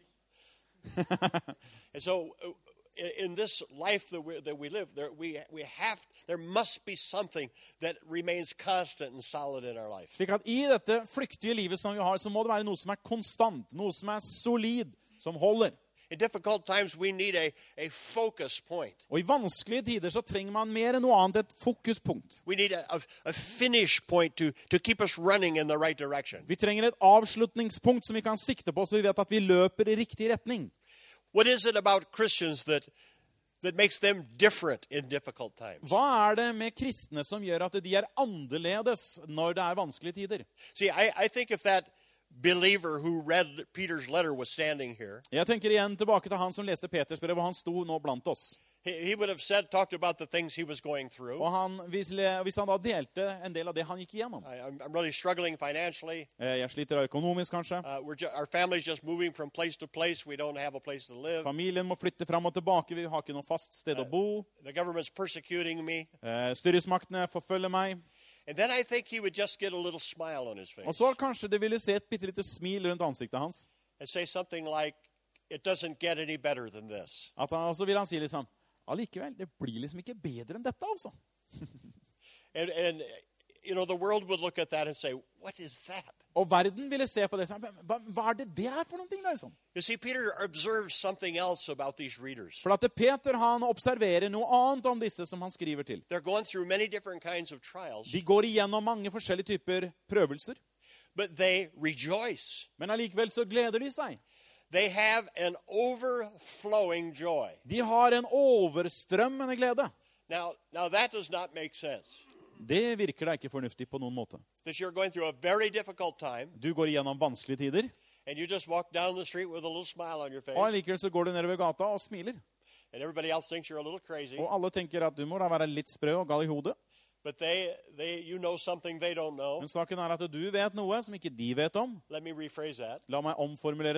And so uh, in- in this life that we that we live, there we we have there must be something that remains constant and solid in our life. Slik at i dette flyktige livet som vi har, så må det være noe som er konstant, noe som er solid, som holder. In difficult times, we need a, a focus point. Og i vanskelige tider så trenger man mer enn noe annet et fokuspunkt. We need a, a, a finish point to, to keep us running in the right direction. Vi trenger et avslutningspunkt som vi kan sikte på, så vi vet at vi løper i riktig retning. What is it about Christians that, that makes them different in difficult times? Hva er det med kristne som gjør at de er annerledes når det er vanskelige tider? See, I, I think if that believer who read Peter's letter was standing here, Jeg tenker igjen tilbake til han som leste Peters brev, og han sto nå blant oss. he, he would have said, talked about the things he was going through. Og han, hvis, hvis han da delte en del av det han gikk igjennom. I, I'm, I'm really struggling financially. Eh, Jeg sliter økonomisk kanskje. Uh, we're ju- our family's just moving from place to place. We don't have a place to live. Familien må flytte fram og tilbake, vi har ikke noe fast sted å bo. The government's persecuting me. Eh, Styresmaktene forfølger meg. And then I think he would just get a little smile on his face Og så kanskje det ville se et bittelite smil rundt ansiktet hans. and say something like, it doesn't get any better than this. At han, og så vil han si liksom, allikevel, det blir liksom ikke bedre enn dette altså. And, and, you know, the world would look at that and say, what is that? Og verden ville se på det sånn, hva, hva er det det er for noen ting liksom? You see, Peter observes something else about these readers. For at Peter han observerer noe annet om disse som han skriver til. They're going through many different kinds of trials, De går igjennom mange forskjellige typer prøvelser, but they rejoice. men allikevel så gleder de seg. They have an overflowing joy. De har en overstrømmende glede. Now, now that does not make sense. Det virker da ikke fornuftig på noen måte. That you're going through a very difficult time, Du går igjennom vanskelige tider, and you just walk down the street with a little smile on your face, og allikevel så går du nedover gata og smiler. and everybody else thinks you're a little crazy. Og alle tenker at du må da være litt sprø og gal i hodet. But they, they, you know something they don't know. Men saken er at du vet noe som ikke de vet om. Let me rephrase that. La meg omformulere det.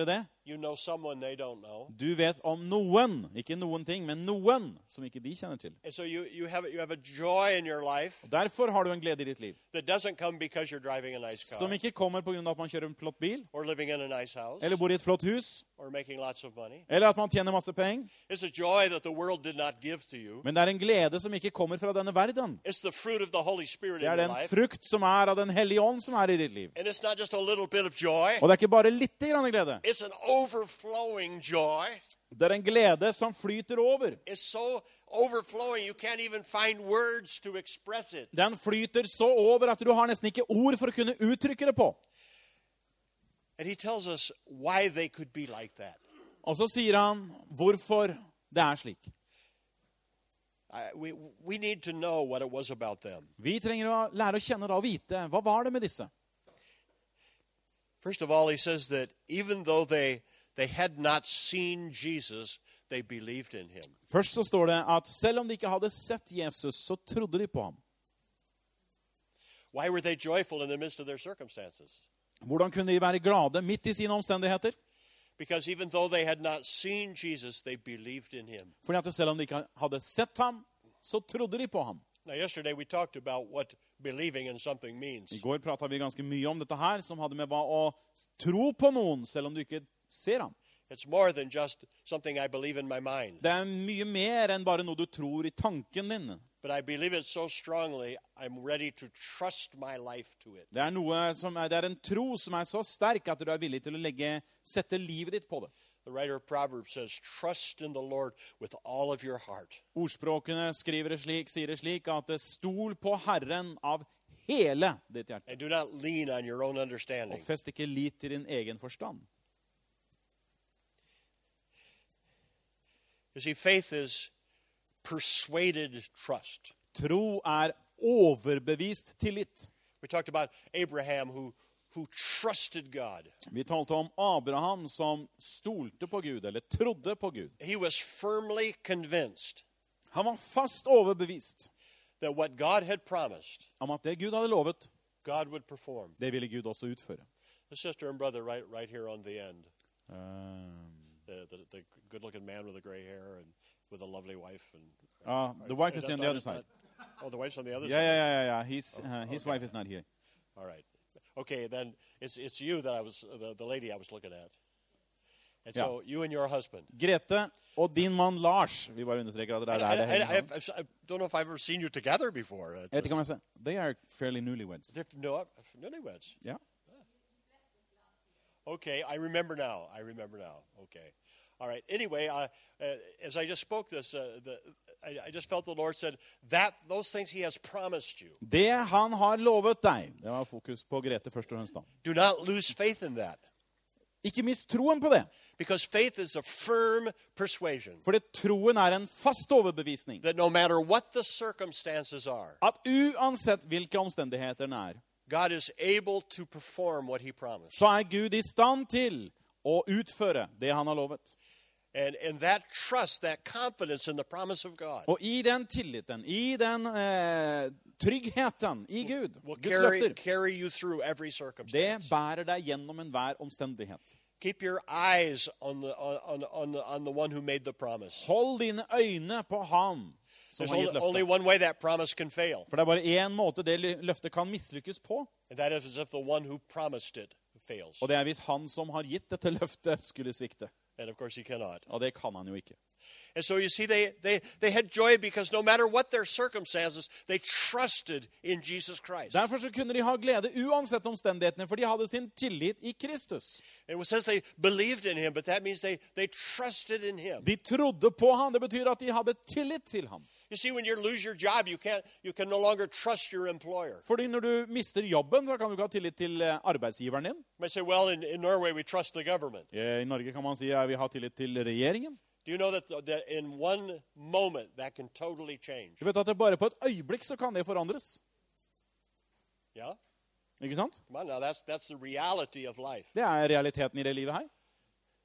You know someone they don't know. Du vet om noen, ikke noen ting, men noen som ikke de kjenner til. And so you, you, have, you have a joy in your life Og derfor har du en glede i ditt liv, that doesn't come because you're driving a nice car som ikke kommer på grunn av at man kjører en flott bil, or living in a nice house eller bor i et flott hus, or making lots of money. eller at man tjener masse penger. It's a joy that the world did not give to you. Men det er en glede som ikke kommer fra denne verden. It's the fruit of the Holy Spirit Det in er your den life. frukt som er av den hellige ånd som er i ditt liv. And it's not just a little bit of joy. Og det er ikke bare litt grann glede. It's an overflowing joy. Det er en glede som flyter over. It's so overflowing you can't even find words to express it. Den flyter så over at du har nesten ikke ord for å kunne uttrykke det på. And he tells us why they could be like that. Og så sier han hvorfor det er slik. I, we, we need to know what it was about them. Vi trenger å lære å kjenne det og vite. Hva var det med disse? First of all, he says that even though they, they had not seen Jesus, they believed in him. Først så står det at selv om de ikke hadde sett Jesus, så trodde de på ham. Why were they joyful in the midst of their circumstances? Hvordan kunne de være glade midt i sine omstendigheter? Because even though they had not seen Jesus, they believed in him. Fordi at selv om de ikke hadde sett ham, så trodde de på ham. Now, yesterday we talked about what believing in something means. I går pratet vi ganske mye om dette her, som hadde med hva å tro på noen, selv om du ikke ser ham. It's more than just something I believe in my mind. Det er mye mer enn bare noe du tror i tanken din. But I believe it so strongly, I'm ready to trust my life to it. Det er, noe som er, det er en tro som er så sterk at du er villig til å legge, sette livet ditt på det. The writer of Proverbs says, trust in the Lord with all of your heart. Ordspråkene skriver det slik, sier det slik at stol på Herren av hele ditt hjerte. And do not lean on your own Og understanding. fest ikke lit til din egen forstand. You see, faith is persuaded trust. Tro er overbevist tillit. We talked about Abraham who, who trusted God. Vi talte om Abraham som stolte på Gud, eller trodde på Gud. He was firmly convinced Han var fast overbevist that what God had promised, om at det Gud hadde lovet, God would perform. det ville Gud også utføre. The sister and brother right, right here on the end. Um, The, the, the good-looking man with the gray hair and with a lovely wife. And uh, the wife is That's on the not- other that's side. not- oh, the wife's on the other Yeah, side. yeah, yeah, yeah. His, uh, his wife is not here. All right. Okay, then it's it's you that I was the, the lady I was looking at. And so you and your husband. Grete og din mann Lars. Vi bare understreker at det I, er der I, det I, henger I, sammen. I don't know if I've ever seen you together before. It's Jeg vet ikke om jeg ser. They are fairly newlyweds. They're no, newlyweds. Ja. Okay, I remember now. I remember now. Okay. All right. Anyway, uh, uh, as I just spoke this, uh, the, I, I just felt the Lord said that those things He has promised you. Det han har lovet deg. Det var fokus på Grete først og fremst da. Do not lose faith in that, Ikke mist troen på det. because faith is a firm persuasion For det troen er en fast overbevisning. that no matter what the circumstances are, At uansett hvilke omstendigheter den er, God is able to perform what He promised. så er Gud i stand til å utføre det han har lovet. And and that trust, that confidence in the promise of God Og i den tilliten, i den eh, tryggheten i Gud, will Guds carry, løfter, carry you through every det circumstance. bærer deg gjennom enhver omstendighet. Keep your eyes on the on on the, on the one who made the promise. Hold dine øyne på ham som There's har gitt only, only løftet. one way that promise can fail, For det er bare én måte det løftet kan mislykkes på, and that is if the one who promised it fails. og det er hvis han som har gitt dette løftet skulle svikte. And of course, he cannot. Og det kan han jo ikke. And so you see, they, they, they had joy because no matter what their circumstances, they trusted in Jesus Christ. Derfor så kunne de ha glede uansett omstendighetene, for de hadde sin tillit i Kristus. And it says they believed in him, but that means they, they trusted in him. De trodde på ham. Det betyr at de hadde tillit til ham. You see, when you lose your job, you can't you can no longer trust your employer. Fordi når du mister jobben, så kan du ikke ha tillit til eh, arbeidsgiveren din. You might say, well, in, in Norway, we trust the government. Eh, I Norge kan man si at vi har tillit til regjeringen. Do you know that, that in one moment that can totally change? Du vet at det bare på et øyeblikk så kan det forandres. Yeah? Ikke sant? Come on now, that's, that's the reality of life. Det er realiteten i det livet her.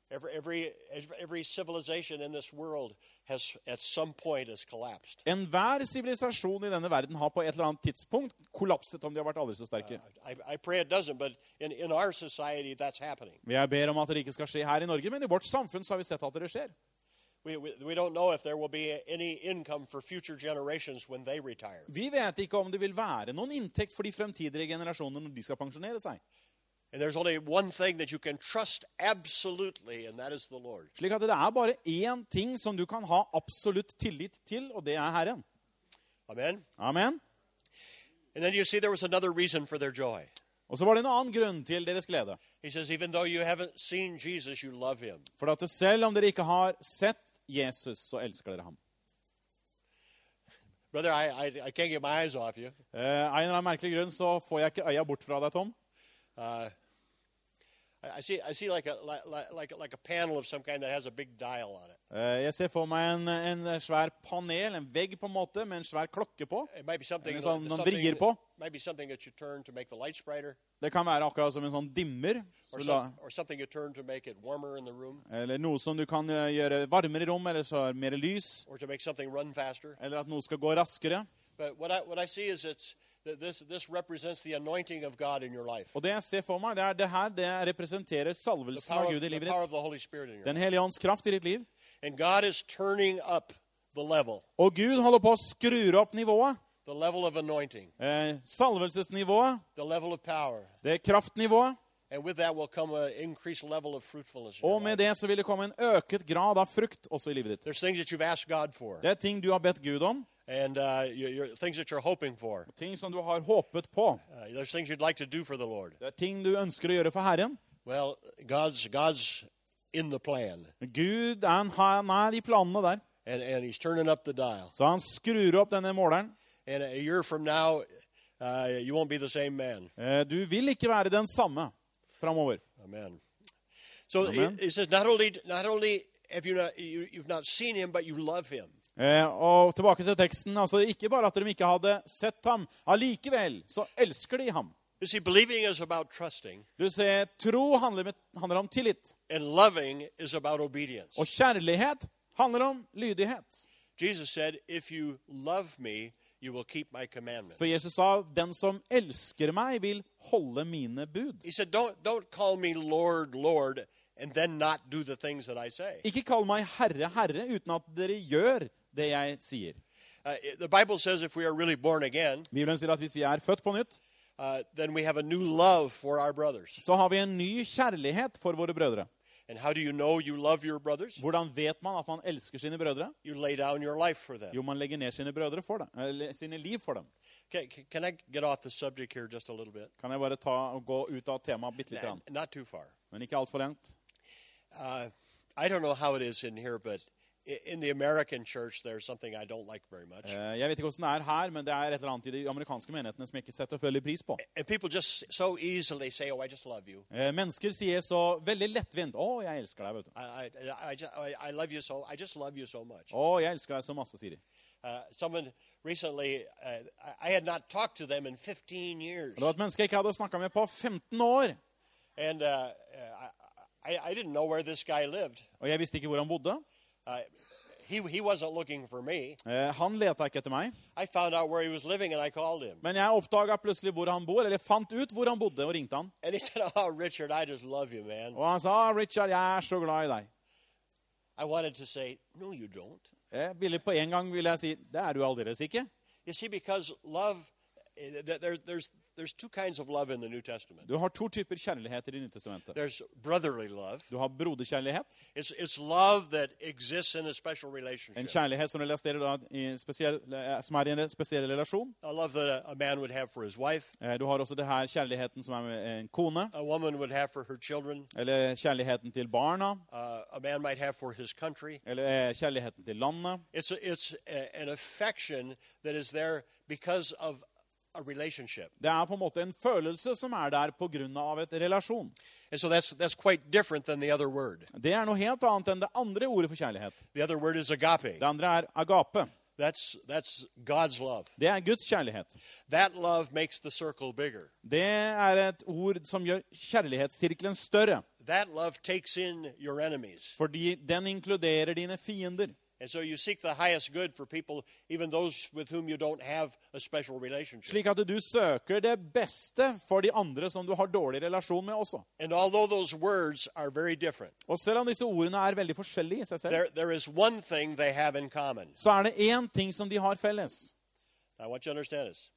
Every, every, every civilization in this world has, at some point, has collapsed. Enhver sivilisasjon i denne verden har på et eller annet tidspunkt kollapset om de har vært aldri så sterke. Uh, I, I pray it doesn't, but in, in our society, that's happening. Jeg ber om at det ikke skal skje her i Norge, men i vårt samfunn så har vi sett at det skjer. We, we, we don't know if there will be any income for future generations when they retire. Vi vet ikke om det vil være noen inntekt for de fremtidige generasjoner når de skal pensjonere seg. And there's only one thing that you can trust absolutely, and that is the Lord. Slik at det er bare én ting som du kan ha absolutt tillit til, og det er Herren. Amen? Amen. And then you see there was another reason for their joy. Og så var det en annen grunn til deres glede. He says, even though you haven't seen Jesus, you love him. For at selv om dere ikke har sett Jesus, så elsker dere ham. Brother, I, I, I can't get my eyes off you. Eh, av en eller annen merkelig grunn så får jeg ikke øya bort fra deg, Tom. Uh, I see, I see like a like, like like a panel of some kind that has a big dial on it. Eh, jeg ser for meg en, en svær panel, en vegg på en måte, med en svær klokke på. It might be something, En sånn, noen something vrier på. might be something that you turn to make the lights brighter, Det kan være akkurat som en sånn dimmer, or, så some, la, or something you turn to make it warmer in the room, eller noe som du kan eh, gjøre varmere i rom, eller så er mer lys, or to make something run faster. eller at noe skal gå raskere. But what I what I see is it's that this this represents the anointing of God in your life, Og det jeg ser for meg, det er det her, det representerer the salvelsen power, av of, Gud i the livet power ditt. of the Holy Spirit in your Den life. hellige ånds kraft i ditt liv. And God is turning up the level, Og Gud holder på å skru opp nivået. the level of anointing, Eh, salvelsesnivået, the level of power. det er kraftnivået. And with that will come an increased level of fruitfulness in your Og med life. det så vil det komme en øket grad av frukt også i livet ditt. There's things that you've asked God for, Det er ting du har bedt Gud om, and uh, you, you're, things that you're hoping for. ting som du har håpet på. Uh, there's things you'd like to do for the Lord. Det er ting du ønsker å gjøre for Herren. Well, God's God's in the plan, Gud er, han er i planene der. and, and He's turning up the dial. Så han skrur opp denne måleren. And a year from now, uh, you won't be the same man. Eh, Du vil ikke være den samme framover. Amen. So Amen. He, he says, not only not only have you not you, you've not seen Him, but you love Him. Eh, og tilbake til teksten. altså Ikke bare at de ikke hadde sett ham, allikevel så elsker de ham. You see, believing is about trusting, Du ser, Tro handler, med, handler om tillit. and loving is about obedience. Og kjærlighet handler om lydighet. Jesus said, "If you love me, you will keep my commandments." For Jesus sa, den som elsker meg, vil holde mine bud. He said, "Don't don't call me Lord, Lord, and then not do the things that I say." Ikke kall meg herre, herre, uten at dere gjør det jeg sier. Uh, the Bible says if we are really born again, Bibelen sier at hvis vi er født på nytt, uh, then we have a new love for our brothers. så har vi en ny kjærlighet for våre brødre. And how do you know you love your brothers? Hvordan vet man at man elsker sine brødre? You lay down your life for them. Jo, man legger ned sine brødre for dem, eller sine liv for dem. Can, can I get off the subject here just a little bit? Kan jeg bare ta og gå ut av temaet bitte litt, grann? Not too far. Men ikke alt for langt. Uh, I don't know how it is in here, but i- in the American church, there's something I don't like very much. Eh, Jeg vet ikke hvordan det er her, men det er et eller annet i de amerikanske menighetene som jeg ikke setter veldig pris på. And people just so easily say, "Oh, I just love you. Eh, Mennesker sier så veldig lettvint, å, jeg elsker deg, vet du. I, I, I, just, I, I love you so. I just love you so much." Å, jeg elsker deg så masse, sier de. Uh, someone recently, uh, I I had not talked to them in fifteen years, Og det var et menneske jeg ikke hadde snakket med på femten år. and uh, I, I, I didn't know where this guy lived. Og jeg visste ikke hvor han bodde. Uh, he, he wasn't looking for me. Eh, Han leta ikke etter meg. I found out where he was living, and I called him. Men jeg oppdaget plutselig hvor han bor, eller fant ut hvor han bodde, og ringte han. And he said, "Oh, Richard, I just love you, man." Og han sa, Richard, jeg er så glad i deg. I wanted to say, "No, you don't." Jeg ville på en gang ville jeg si, det er du aldeles ikke. You see, because love, eh, th- there, there's, there's two kinds of love in the New Testament. Du har to typer kjærlighet i Det nye testamentet. There's brotherly love. Du har broderkjærlighet, It's, it's love that exists in a special en relationship. kjærlighet som, relaterer da i spesiell, eh, som er i en spesiell relasjon. A love that a, a man would have for his wife, Eh, Du har også det her kjærligheten som er med en kone, a woman would have for her children, eller kjærligheten til barna, uh, a man might have for his country. eller eh, kjærligheten til landet. It's, a, it's a, an affection that is there because of a relationship. Det er på en måte en følelse som er der på grunn av et relasjon. And so that's, that's quite different than the other word. Det er noe helt annet enn det andre ordet for kjærlighet. The other word is agape. Det andre er agape. That's, that's God's love. Det er Guds kjærlighet. That love makes the circle bigger. Det er et ord som gjør kjærlighetssirkelen større. that love takes in your enemies. Fordi den inkluderer dine fiender. And so you seek the highest good for people, even those with whom you don't have a special relationship. Slik at du søker det beste for de andre som du har dårlig relasjon med også. And although those words are very different, Og selv om disse ordene er veldig forskjellige i seg selv, there, there is one thing they have in common. så er det én ting som de har felles. I want you to understand this.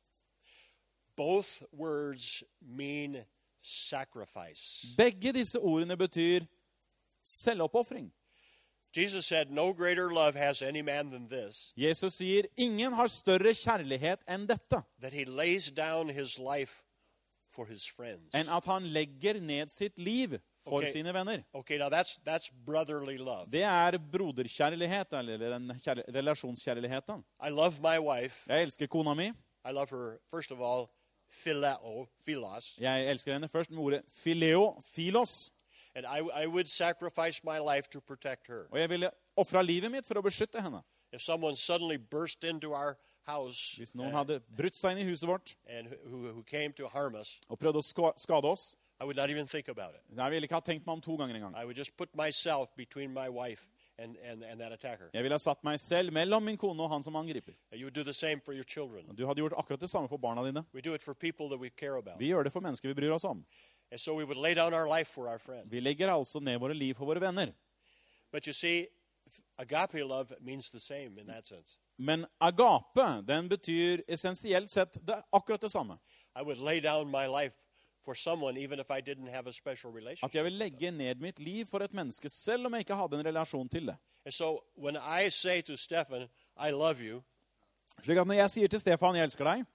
Both words mean sacrifice. Begge disse ordene betyr selvoppofring. Jesus said, no greater love has any man than this, Jesus sier, ingen har større kjærlighet enn dette, that he lays down his life for his friends. enn at han legger ned sitt liv for Ok. sine venner. Okay, now that's that's brotherly love. Det er broderkjærlighet, eller den kjær- relasjonskjærligheten. I love my wife. Jeg elsker kona mi. I love her, first of all, phileo, philos. Jeg elsker henne først med ordet fileo, filos. And I, I would sacrifice my life to protect her. Og jeg ville ofre livet mitt for å beskytte henne. If someone suddenly burst into our house Hvis noen hadde brutt seg inn i huset vårt and who, who came to harm us, og prøvde å ska- skade oss, I would not even think about it. jeg ville ikke ha tenkt meg om to ganger engang. I would just put myself between my wife and, and, and that attacker. Jeg ville ha satt meg selv mellom min kone og han som angriper. You would do the same for your children. Og du hadde gjort akkurat det samme for barna dine. We do it for people that we care about. Vi gjør det for mennesker vi bryr oss om. And so we would lay down our life for our friend. Vi legger altså ned våre liv for våre venner. But you see, agape love means the same in that sense. Men agape, den betyr essensielt sett det er akkurat det samme. I would lay down my life for someone even if I didn't have a special At relationship. jeg vil legge ned mitt liv for et menneske, selv om jeg ikke hadde en relasjon til det. And so when I say to Stephen, I love you, Slik at når jeg sier til Stefan, jeg elsker deg,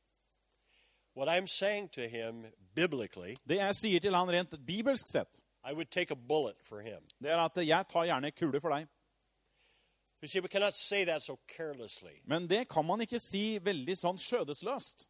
what I'm saying to him biblically, det jeg sier til han rent bibelsk sett, I would take a bullet for him. det er at jeg tar gjerne kule for deg. You see, we cannot say that so carelessly. Men det kan man ikke si veldig sånn skjødesløst.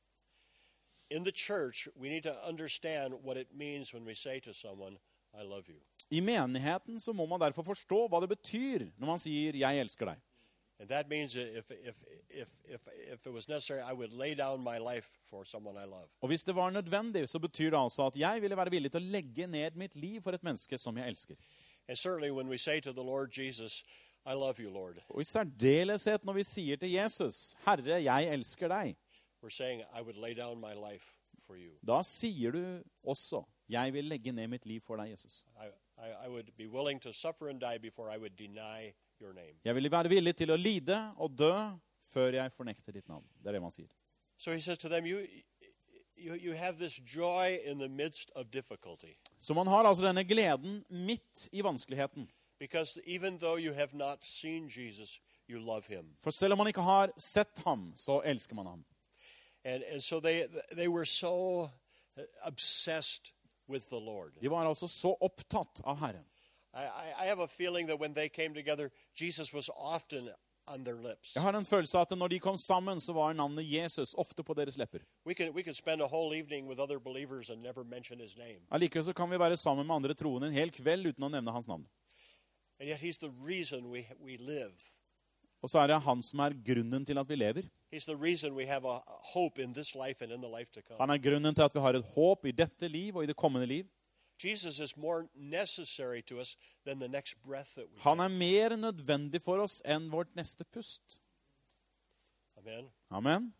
In the church, we need to understand what it means when we say to someone, I love you. I menigheten så må man derfor forstå hva det betyr når man sier, jeg elsker deg. And that means that if, if, if, if, if it was necessary, I would lay down my life for someone I love. Og hvis det var nødvendig, så betyr det altså at jeg ville være villig til å legge ned mitt liv for et menneske som jeg elsker. And certainly when we say to the Lord Jesus, I love you, Lord, Og i særdeleshet når vi sier til Jesus, Herre, jeg elsker deg, we're saying, I would lay down my life for you. da sier du også, jeg vil legge ned mitt liv for deg, Jesus. I, I, I would be willing to suffer and die before I would deny your name. Jeg vil være villig til å lide og dø før jeg fornekter ditt navn. Det er det man sier. So he says to them, you, you, you have this joy in the midst of difficulty. Så man har altså denne gleden midt i vanskeligheten. Because even though you have not seen Jesus, you love him. For selv om man ikke har sett ham, så elsker man ham. And, and so they, they were so obsessed with the Lord. De var altså så opptatt av Herren. I, I I have a feeling that when they came together, Jesus was often on their lips. Jeg har en følelse av at når de kom sammen, så var navnet Jesus ofte på deres lepper. We can, we can spend a whole evening with other believers and never mention his name. Allikevel så kan vi være sammen med andre troende en hel kveld uten å nevne hans navn. And yet he's the reason we, we live. Og så er det han som er grunnen til at vi lever. He's the reason we have a hope in this life and in the life to come. Han er grunnen til at vi har et håp i dette liv og i det kommende liv. Jesus is more necessary to us than the next breath that we Han er mer nødvendig for oss enn vårt neste pust. Amen. Amen.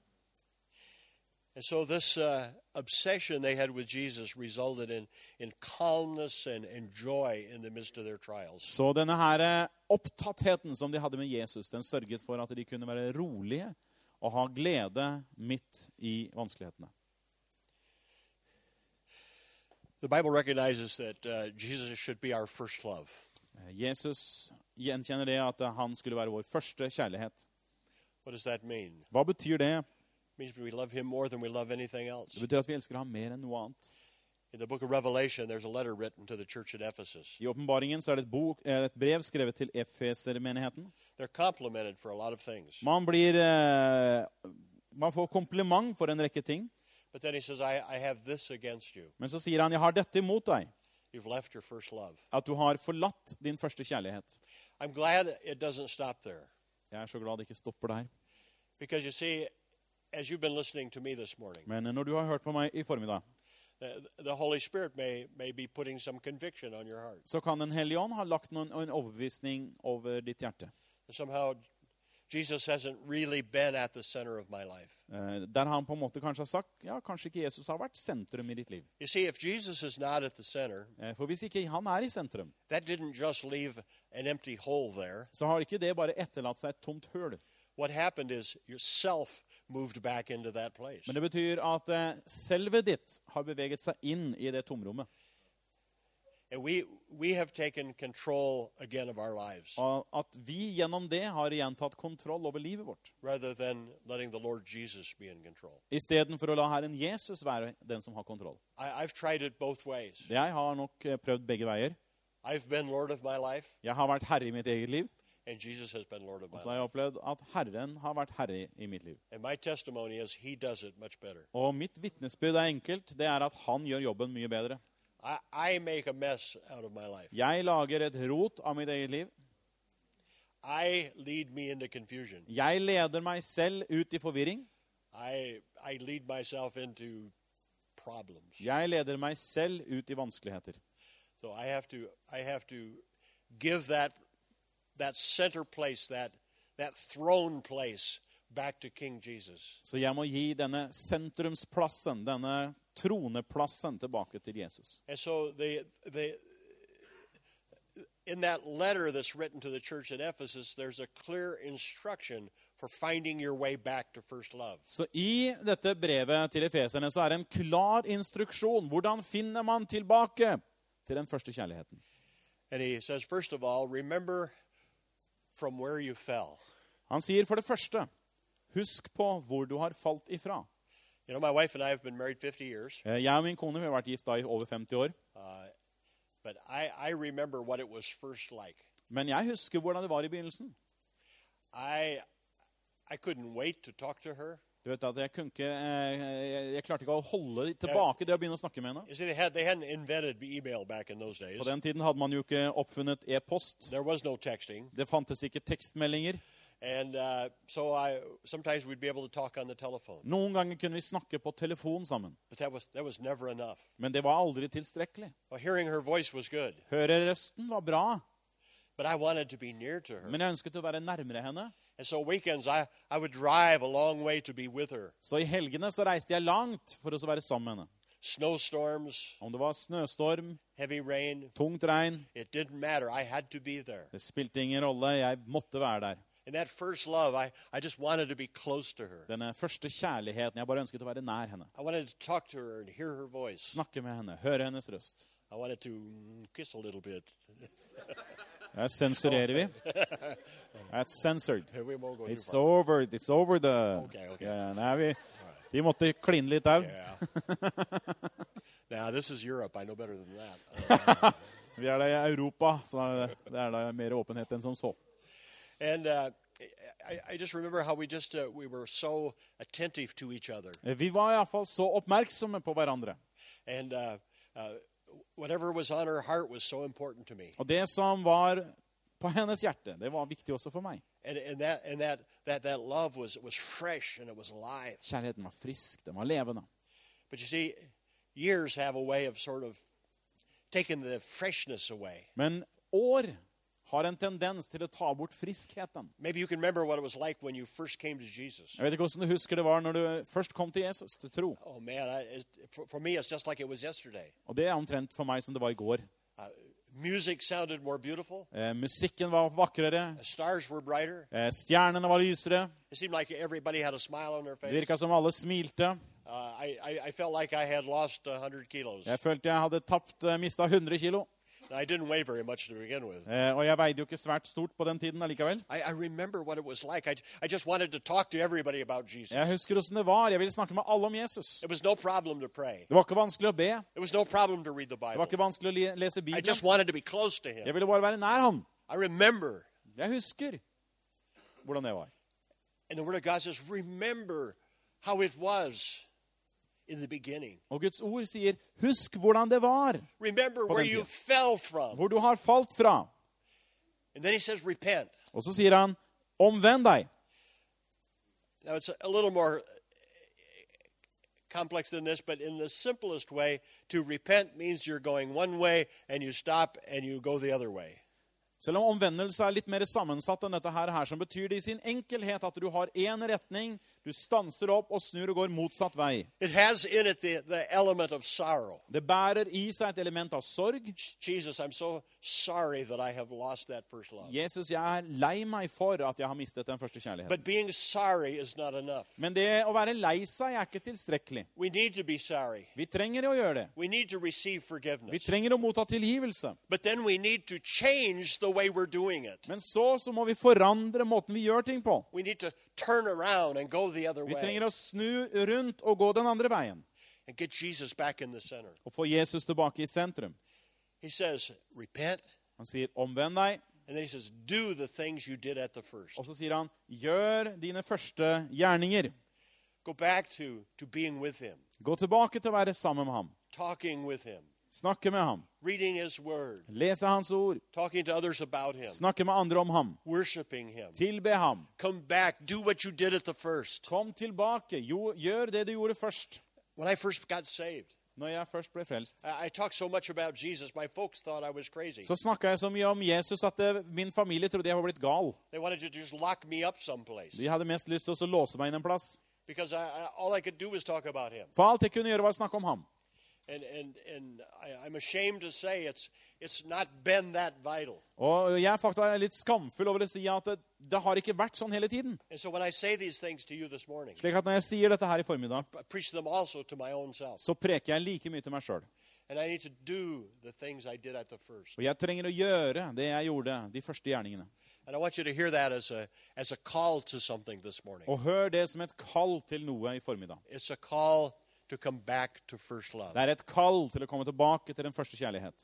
And so this uh, obsession they had with Jesus resulted in, in calmness and, and joy in the midst of their trials. Så denne her opptattheten som de hadde med Jesus, den sørget for at de kunne være rolige og ha glede midt i vanskelighetene. The Bible recognizes that uh, Jesus should be our first love. Jesus gjenkjenner det at han skulle være vår første kjærlighet. What does that mean? Hva betyr det? It means we love him more than we love anything else. Det betyr at vi elsker ham mer enn noe annet. In the book of Revelation, there's a letter written to the church at Ephesus. I åpenbaringen så er det et, bok, eh, et brev skrevet til Efeser-menigheten. They're complimented for a lot of things. Man blir, eh, man får kompliment for en rekke ting, But then he says, I, I have this against you. men så sier han, jeg har dette imot deg, You've left your first love. at du har forlatt din første kjærlighet. I'm glad it doesn't stop there. Jeg er så glad det ikke stopper der. Because you see, as you've been listening to me this morning, Men når du har hørt på meg i formiddag, the, the Holy Spirit may, may be putting some conviction on your heart. så kan Den hellige ånd ha lagt noen, en overbevisning over ditt hjerte. Somehow, Jesus hasn't really been at the center of my life. Eh, Der han på en måte kanskje har sagt, ja, kanskje ikke Jesus har vært sentrum i ditt liv. You see, if Jesus is not at the center, Eh, For hvis ikke han er i sentrum, that didn't just leave an empty hole there. så har ikke det bare etterlatt seg et tomt høl. What happened is yourself moved back into that place. Men det betyr at eh, selve ditt har beveget seg inn i det tomrommet. And we, we have taken control again of our lives Og at vi gjennom det har igjen tatt kontroll over livet vårt. rather than letting the Lord Jesus be in control. I stedet for å la Herren Jesus være den som har kontroll. I, I've tried it both ways. Jeg har nok eh, prøvd begge veier. I've been Lord of my life, Jeg har vært herre i mitt eget liv, and Jesus has been Lord of my og så har jeg life. opplevd at Herren har vært herre i mitt liv. And my testimony is he does it much better. Og mitt vitnesbyrd er enkelt, det er at han gjør jobben mye bedre. I, I make a mess out of my life. Jeg lager et rot av mitt eget liv. I lead me into confusion. Jeg leder meg selv ut i forvirring. I, I lead myself into problems. Jeg leder meg selv ut i vanskeligheter. So I have to, I have to give that, that center place, that, that throne place back to King Jesus. Så jeg må gi denne sentrumsplassen, denne troneplassen tilbake til Jesus. And so the, the, in that letter that's written to the church at Ephesus, there's a clear instruction for finding your way back to first love. Så i dette brevet til Efeserne så er det en klar instruksjon. Hvordan finner man tilbake til den første kjærligheten? And he says, first of all, remember from where you fell. Han sier for det første, husk på hvor du har falt ifra. You know, my wife and I have been married fifty years, Eh, Jeg og min kone vi har vært gift da i over femti år. uh, but I, I remember what it was first like. Men jeg husker hvordan det var i begynnelsen. I, I couldn't wait to talk to her. Du vet at jeg, kunne ikke, eh, jeg, jeg klarte ikke å holde tilbake det å begynne å snakke med henne. You see, they, had, they hadn't invented email back in those days. På den tiden hadde man jo ikke oppfunnet e-post. There was no texting. Det fantes ikke tekstmeldinger. And uh, so I, sometimes we'd be able to talk on the telephone. Noen ganger kunne vi snakke på telefon sammen. But that was, that was never enough. Men det var aldri tilstrekkelig. Well, hearing her voice was good, Hørerøsten var bra, but I wanted to be near to her. men jeg ønsket å være nærmere henne. And so weekends, I, I would drive a long way to be with her. Så i helgene så reiste jeg langt for å være sammen med henne. Snowstorms, Om det var snøstorm, heavy rain, tungt regn, it didn't matter. I had to be there. det spilte ingen rolle. Jeg måtte være der. In that first love, I, I just wanted to be close to her. Denne første kjærligheten, jeg bare ønsket å være nær henne. I wanted to talk to her and hear her voice. Snakke med henne, høre hennes røst. I wanted to mm, kiss a little bit. Her sensurerer vi. That's censored. We won't go too It's far. over. It's over the... Okay, okay. Ja, nei, vi, de måtte kline litt av. Yeah. Now, this is Europe. I know better than that. Uh, Vi er da i Europa, så det er da mer åpenhet enn som så. and uh, I, I just remember how we just uh, we were so attentive to each other. Vi var i hvert fall så oppmerksomme på hverandre. And uh, uh, whatever was on her heart was so important to me. Og det som var på hennes hjerte, det var viktig også for meg. And, and that and that, that, that love was, was fresh and it was alive. Kjærligheten var frisk, den var levende. But you see, years have a way of sort of taking the freshness away. Men år har en tendens til å ta bort friskheten. Maybe you can remember what it was like when you first came to Jesus. Jeg vet ikke hvordan du husker det var når du først kom til Jesus, til tro. Oh man, I, it, for, for me it's just like it was yesterday. Og det er omtrent for meg som det var i går. Uh, music sounded more beautiful. Eh, musikken var vakrere, The stars were brighter. eh, stjernene var lysere, It seemed like everybody had a smile on their det face. virket som alle smilte. Uh, I, I, I felt like I had lost one hundred kilos. Jeg følte jeg hadde tapt, eh, mistet hundre kilo. I didn't weigh very much to begin with. Eh, og jeg veide jo ikke svært stort på den tiden allikevel. I, I remember what it was like. I, I just wanted to talk to everybody about Jesus. Jeg husker hvordan det var. Jeg ville snakke med alle om Jesus. It was no problem to pray. Det var ikke vanskelig å be. It was no problem to read the Det var Bible. ikke vanskelig å le- lese I Bibelen. just wanted to be close to him. Jeg ville bare være nær ham. I remember. Jeg husker hvordan det var. And the Word of God says, remember how it was in the beginning. Og Guds ord sier, husk hvordan det var, Remember På where den you tiden. fell from. hvor du har falt fra. And then he says, repent. Og så sier han, omvend deg. Now it's a, a little more complex than this, but in the simplest way, to repent means you're going one way and you stop and you go the other way. Selv om omvendelse er litt mer sammensatt enn dette her, her som betyr det i sin enkelhet at du har en retning, du stanser opp og snur og går motsatt vei. It has in it the, the element of sorrow. Det bærer i seg et element av sorg. Jesus, I'm so sorry that I have lost that first love. Jesus, jeg er lei meg for at jeg har mistet den første kjærligheten. But being sorry is not enough. Men det å være lei seg er ikke tilstrekkelig. We need to be sorry. Vi trenger å gjøre det. We need to receive forgiveness. Vi trenger å motta tilgivelse. But then we need to change the way we're doing it. Men så, så må vi forandre måten vi gjør ting på. We need to turn around and go the other Vi way trenger å snu rundt og gå den andre veien. and get Jesus back in the center. Og få Jesus tilbake i sentrum. He says, repent. Han sier, omvend deg. And then he says, do the things you did at the first. Og så sier han, gjør dine første gjerninger. Go back to, to being with him, Gå tilbake til å være sammen med ham. talking with him, Snakke med ham. reading his word, Lese hans ord. talking to others about him, Snakke med andre om ham. worshiping him. Tilbe ham. Come back. Do what you did at the first. Kom tilbake. Jo, gjør det du gjorde først. When I first got saved, Når jeg først ble frelst. I, I talked so much about Jesus, my folks thought I was crazy. Så snakket jeg så mye om Jesus at det, min familie trodde jeg var blitt gal. They wanted to just lock me up someplace De hadde mest lyst til å låse meg inn en plass. because I, I, all I could do was talk about him. For alt jeg kunne gjøre var å snakke om ham. And, and, and I, I'm ashamed to say it's, it's not been that vital. Og jeg er faktisk litt skamfull over å si at det, det har ikke vært sånn hele tiden. And so when I say these things to you this morning, Slik at når jeg sier dette her i formiddag, I preach them also to my own self. så preker jeg like mye til meg selv. And I need to do the things I did at the first. Og jeg trenger å gjøre det jeg gjorde, de første gjerningene. And I want you to hear that as a, as a call to something this morning. Og hør det som et kall til noe i formiddag. It's a call to come back to first love. Det er et kall til å komme tilbake til den første kjærlighet.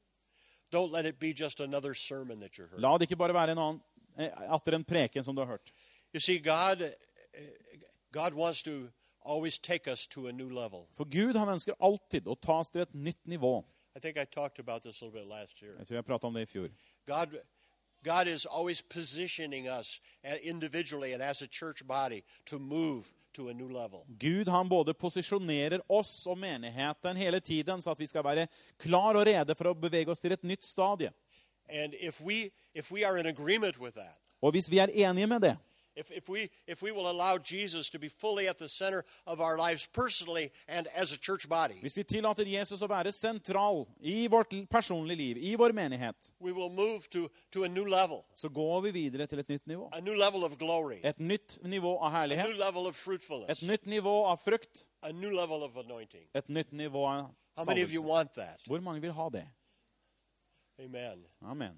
Don't let it be just another sermon that you heard. La det ikke bare være en annen, eh, atter en preken som du har hørt. You see, God, uh, God wants to always take us to a new level. For Gud, han ønsker alltid å ta oss til et nytt nivå. I think I talked about this a little bit last year. Jeg tror jeg pratet om det i fjor. God, God is always positioning us uh, individually and as a church body to move to a new level. Gud, han både posisjonerer oss og menigheten hele tiden, så at vi skal være klar og rede for å bevege oss til et nytt stadie. And if we, if we are in agreement with that, Og hvis vi er enige med det, if, if, we, if we will allow Jesus to be fully at the center of our lives personally and as a church body, hvis vi tillater Jesus å være sentral i vårt personlige liv, i vår menighet, we will move to, to a new level, så går vi videre til et nytt nivå. a new level of glory, Et nytt nivå av a new herlighet, level of fruitfulness, et nytt nivå av frukt, a new level of anointing. et nytt nivå av How many of you salvelse. want that? Hvor mange vil ha det? Amen. Amen.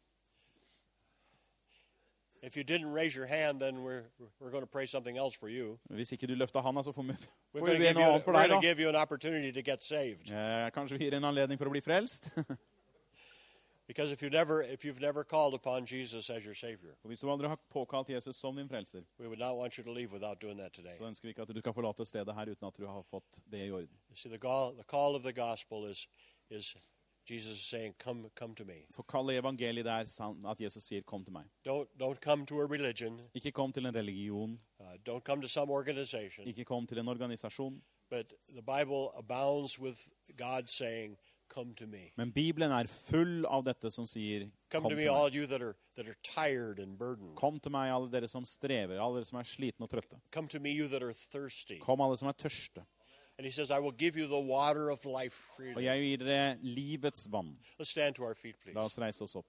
If you didn't raise your hand, then we're, we're going to pray something else for you. Hvis ikke du løfter handa, så får vi, We're får going vi to be give noe you, annet for we're deg going da. to give you an opportunity to get saved. Eh, kanskje vi gir en anledning for å bli frelst. Because if, you never, if you've never called upon Jesus as your Savior, Og hvis du aldri har påkalt Jesus som din frelser, we would not want you to leave without doing that today. så ønsker vi ikke at du skal forlate stedet her uten at du har fått det i orden. You see, the call, the call of the gospel is, is Jesus is saying, come, come to me. For kallet i evangeliet det er sant at Jesus sier, kom til meg. Don't, don't come to a religion. Ikke kom til en religion, Uh, don't come to some organization. ikke kom til en organisasjon, But the Bible abounds with God saying, come to me. men Bibelen er full av dette som sier, Come kom to til me, all meg. you that are, that are tired and burdened. Kom til meg, alle dere som strever, alle dere som er slitne og trøtte. Come to me, you that are thirsty. Kom, alle som er tørste. And he says, I will give you the water of life Og freely. jeg gir dere livets vann. Let's stand to our feet, please. La oss reise oss opp.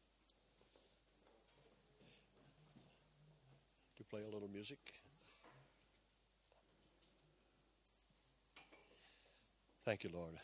To play a little music. Thank you, Lord.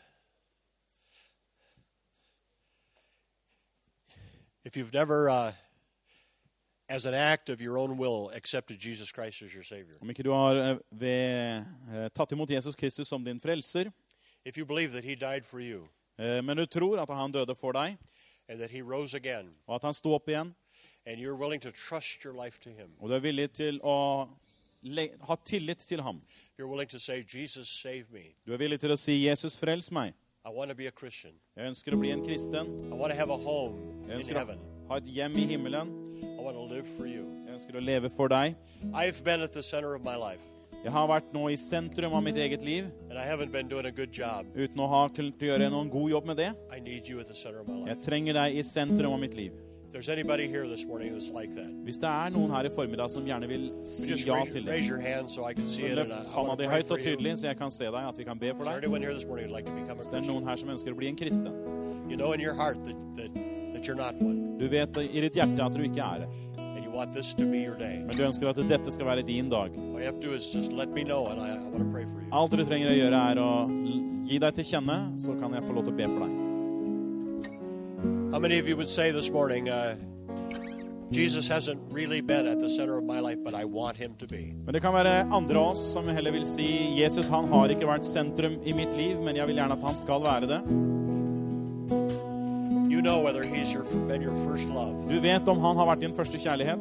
If you've never, uh, as an act of your own will, accepted Jesus Christ as your Savior, Om ikke du har eh, ved, eh, tatt imot Jesus Kristus som din frelser, if you believe that He died for you eh, men du tror at han døde for deg, and that He rose again, og at han sto opp igjen, and you're willing to trust your life to Him, og du er villig til å le ha tillit til ham. if you're willing to say, Jesus, save me. Du er villig til å si, Jesus, frels meg. I want to be a Christian. Jeg ønsker å bli en kristen. I want to have a home Jeg in ønsker å heaven. ha et hjem i himmelen. I want to live for you. Jeg ønsker å leve for deg. I've been at the center of my life. Jeg har vært nå i sentrum av mitt eget liv, and I haven't been doing a good job. uten å ha kunnet gjøre noen god jobb med det. I need you at the center of my life. Jeg trenger deg i sentrum av mitt liv. If there's anybody here this morning that's like that, Hvis det er noen her i formiddag som gjerne vil si just ja raise, til det, raise your hand so I can see så it. And løft I, I hånda want di to pray høyt for og you. tydelig, så jeg kan se deg, at vi kan be for Is there deg. anyone here this morning who'd like to become a Hvis det er Christian? noen her som ønsker å bli en kristen, You know in your heart that, that, that you're not one, du vet i ditt hjerte at du ikke er det, and you want this to be your day. men du ønsker at dette skal være din dag. All you have to do is just let me know, and I, I want to pray for you. Alt du trenger å gjøre er å l- gi deg til kjenne, så kan jeg få lov til å be for deg. How many of you would say this morning, uh, Jesus hasn't really been at the center of my life, but I want him to be? Men det kan være andre av oss som heller vil si, Jesus han har ikke vært sentrum i mitt liv, men jeg vil gjerne at han skal være det. You know whether he's your, been your first love. Du vet om han har vært din første kjærlighet.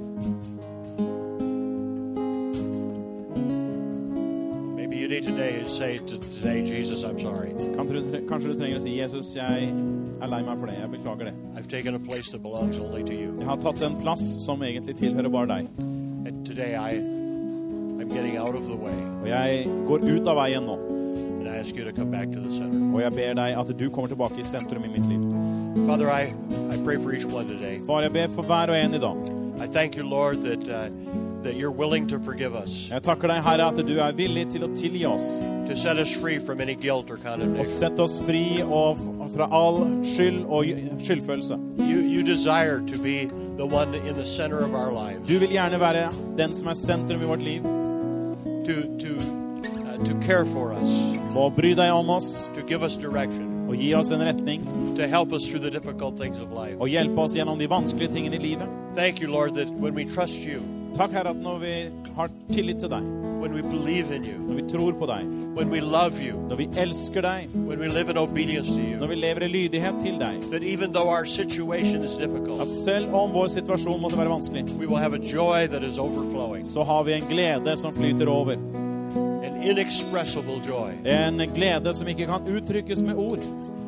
Maybe you need today to say to today, Jesus, I'm sorry. Kanskje du, kanskje du trenger å si, Jesus, jeg er lei meg for det. Jeg beklager det. I've taken a place that belongs only to you. Jeg har tatt en plass som egentlig tilhører bare deg. And today I, I'm getting out of the way, Og jeg går ut av veien nå. and I ask you to come back to the center. Og jeg ber deg at du kommer tilbake i sentrum i mitt liv. Father, I, I pray for each one today. Far, jeg ber for hver og en i dag. I thank you, Lord, that, uh, that you're willing to forgive us, Jeg takker deg, Herre, at du er villig til å tilgi oss. to set us free from any guilt or Og condemnation. sette oss fri og f- fra all skyld og skyldfølelse. You, you desire to be the one in the center of our lives, Du vil gjerne være den som er sentrum i vårt liv. to, to, uh, to care for us, Og bry deg om oss to give us direction, og gi oss en retning. to help us through the difficult things of life. Og hjelpe oss gjennom de vanskelige tingene i livet. Thank you, Lord, that when we trust you, Takk, Herre, at når vi har tillit til deg, when we believe in you, når vi tror på deg, when we love you, når vi elsker deg, when we live in obedience to når you, vi lever i lydighet til deg, that even though our situation is at difficult, selv om vår situasjon måtte være vanskelig, we will have a joy that is overflowing, så har vi en glede som flyter over. an inexpressible joy. En glede som ikke kan uttrykkes med ord.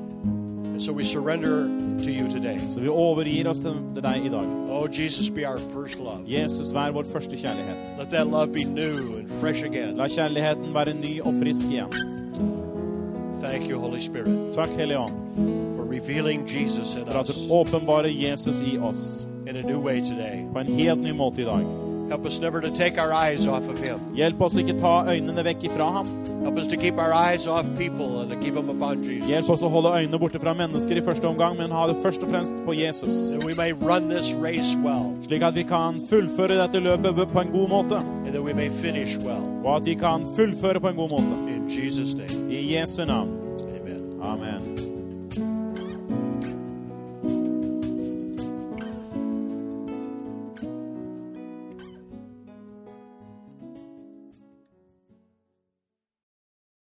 And so we surrender to you today. Så vi overgir oss til til deg i dag. Oh, Jesus, be our first love. Jesus, vær vår første kjærlighet. Let that love be new and fresh again. La kjærligheten være ny og frisk igjen. Thank you, Holy Spirit, Takk, Hellige Ånd, for revealing Jesus in for at du us åpenbarer Jesus i oss in a new way today. på en helt ny måte i dag. Help us never to take our eyes off of him. Hjelp oss ikke ta øynene vekk ifra ham. Help us to keep our eyes off people and to keep them upon Jesus. Hjelp oss å holde øynene borte fra mennesker i første omgang, men ha det først og fremst på Jesus. That we may run this race well, Slik at vi kan fullføre dette løpet på en god måte, and that we may finish well. og at vi kan fullføre på en god måte. In Jesus' name, I Jesu navn. amen. Amen.